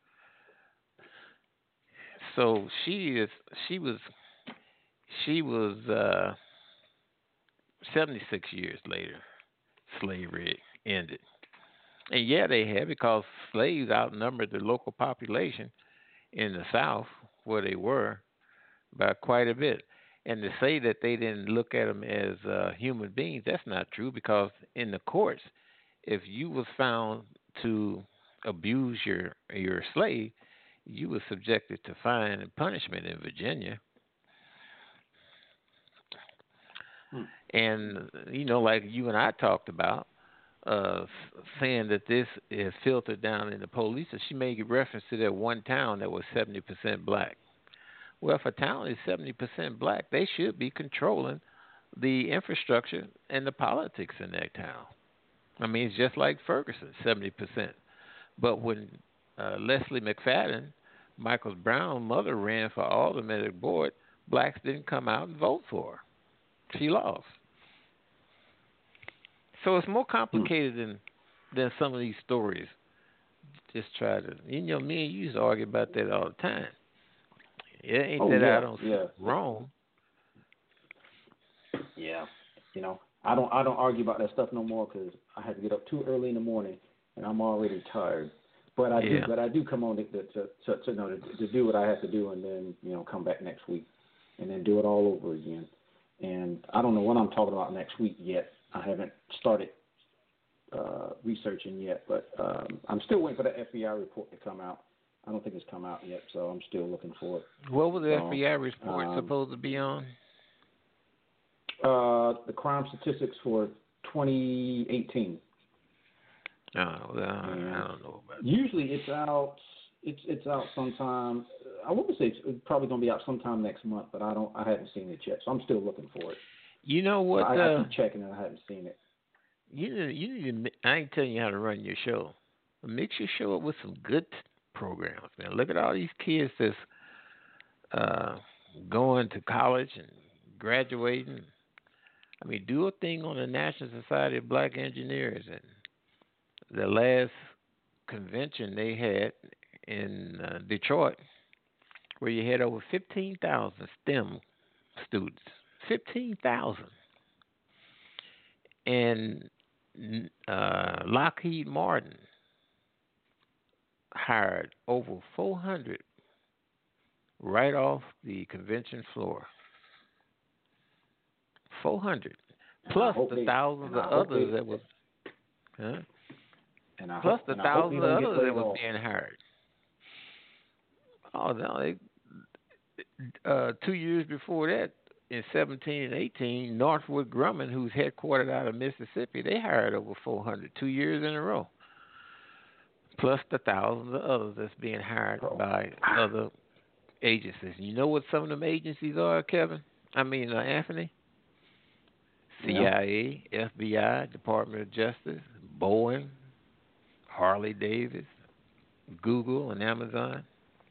Speaker 7: So she is. She was. She was uh, seventy-six years later. Slavery ended, and yeah, they had because slaves outnumbered the local population in the South where they were by quite a bit. And to say that they didn't look at them as uh, human beings, that's not true because in the courts, if you was found to abuse your your slave, you were subjected to fine and punishment in Virginia.
Speaker 4: Hmm.
Speaker 7: And, you know, like you and I talked about, uh, saying that this is filtered down in the police, and she made reference to that one town that was seventy percent black. Well, if a town is seventy percent black, they should be controlling the infrastructure and the politics in that town. I mean, it's just like Ferguson, seventy percent. But when uh, Leslie McFadden, Michael Brown's mother, ran for alderman board, blacks didn't come out and vote for her. She lost. So it's more complicated than than some of these stories. Just try to, you know, me and you used to argue about that all the time. It ain't
Speaker 4: Oh,
Speaker 7: that
Speaker 4: yeah,
Speaker 7: I don't see
Speaker 4: yeah.
Speaker 7: it wrong.
Speaker 4: Yeah, you know, I don't I don't argue about that stuff no more because I have to get up too early in the morning and I'm already tired. But I
Speaker 7: Yeah.
Speaker 4: do, but I do come on to to, to, to, to, you know, to to do what I have to do and then you know come back next week and then do it all over again. And I don't know what I'm talking about next week yet. I haven't started uh, researching yet, but um, I'm still waiting for the F B I report to come out. I don't think it's come out yet, so I'm still looking for it.
Speaker 7: What was the
Speaker 4: So,
Speaker 7: F B I report
Speaker 4: um,
Speaker 7: supposed to be on?
Speaker 4: Uh, the crime statistics for twenty eighteen.
Speaker 7: Oh, well, I
Speaker 4: Yeah.
Speaker 7: don't know about that.
Speaker 4: Usually it's out. It's it's out sometime. I wouldn't say it's probably going to be out sometime next month, but I don't. I haven't seen it yet, so I'm still looking for it.
Speaker 7: You know what?
Speaker 4: I,
Speaker 7: uh,
Speaker 4: I keep checking and I haven't seen it.
Speaker 7: You need, you need to. mi- I ain't telling you how to run your show. But mix your show up with some good programs, man. Look at all these kids that's uh, going to college and graduating. I mean, do a thing on the National Society of Black Engineers, and the last convention they had in uh, Detroit, where you had over fifteen thousand STEM students, fifteen thousand, and uh, Lockheed Martin hired over four hundred right off the convention floor. four hundred, plus the
Speaker 4: they,
Speaker 7: thousands of others
Speaker 4: they,
Speaker 7: that was, huh?
Speaker 4: And I
Speaker 7: plus
Speaker 4: hope,
Speaker 7: the
Speaker 4: and I hope
Speaker 7: thousands
Speaker 4: they
Speaker 7: of
Speaker 4: don't get
Speaker 7: others that
Speaker 4: laid
Speaker 7: was
Speaker 4: off.
Speaker 7: being hired. Oh no! They, uh, two years before that, in seventeen and eighteen, Northwood Grumman, who's headquartered out of Mississippi, they hired over four hundred two years in a row. Plus the thousands of others that's being hired by other agencies. You know what some of them agencies are, Kevin? I mean, uh, Anthony? C I A, yeah. F B I, Department of Justice, Boeing, Harley Davis, Google, and Amazon.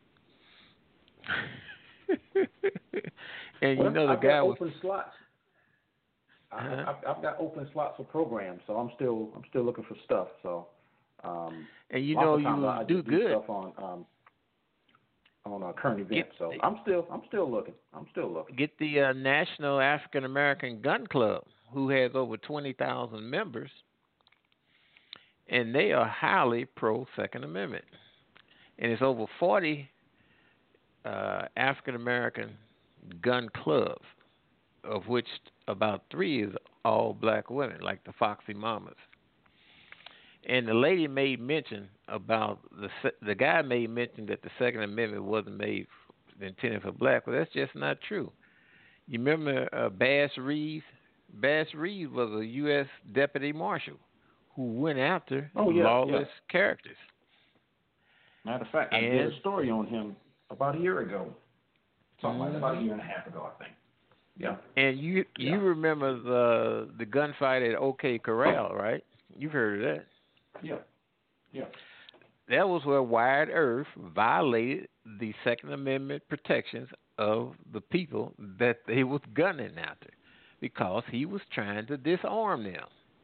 Speaker 7: And
Speaker 4: well,
Speaker 7: you know the
Speaker 4: I've
Speaker 7: guy
Speaker 4: got
Speaker 7: was
Speaker 4: open slots. I,
Speaker 7: huh?
Speaker 4: I've, I've got open slots for programs, so I'm still I'm still looking for stuff. So, um,
Speaker 7: and you
Speaker 4: lots
Speaker 7: know
Speaker 4: of times
Speaker 7: you
Speaker 4: I
Speaker 7: do
Speaker 4: just
Speaker 7: good.
Speaker 4: stuff on um, on uh, current events.
Speaker 7: Get
Speaker 4: so
Speaker 7: the,
Speaker 4: I'm still I'm still looking. I'm still looking.
Speaker 7: Get the uh, National African American Gun Club, who has over twenty thousand members, and they are highly pro Second Amendment, and it's over forty uh, African American gun clubs, of which about three is all black women, like the Foxy Mamas. And the lady made mention about the the guy made mention that the Second Amendment wasn't made intended for black, but that's just not true. You remember uh, Bass Reeves? Bass Reeves was a U S deputy marshal who went after
Speaker 4: Oh, yeah,
Speaker 7: lawless
Speaker 4: yeah.
Speaker 7: characters.
Speaker 4: Matter of fact, I
Speaker 7: and,
Speaker 4: did a story on him about a year ago. Something like that, about a year and a half ago, I think. Yeah.
Speaker 7: And you you
Speaker 4: Yeah.
Speaker 7: remember the the gunfight at OK Corral, right? You've heard of that.
Speaker 4: Yeah. Yeah.
Speaker 7: That was where Wyatt Earp violated the Second Amendment protections of the people that they was gunning after, because he was trying to disarm them.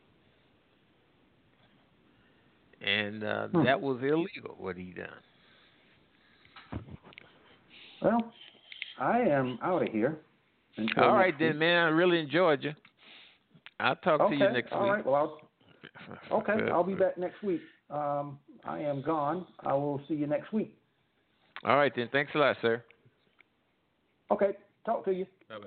Speaker 7: And uh,
Speaker 4: hmm.
Speaker 7: that was illegal, what he done.
Speaker 4: Well, I am out of here. Until
Speaker 7: All right,
Speaker 4: next
Speaker 7: then,
Speaker 4: week.
Speaker 7: man. I really enjoyed you. I'll talk
Speaker 4: okay.
Speaker 7: to you next
Speaker 4: All
Speaker 7: week.
Speaker 4: right. Well, I'll, okay. I'll be back next week. Um, I am gone. I will see you next week.
Speaker 7: All right, then. Thanks a lot, sir.
Speaker 4: Okay. Talk to you.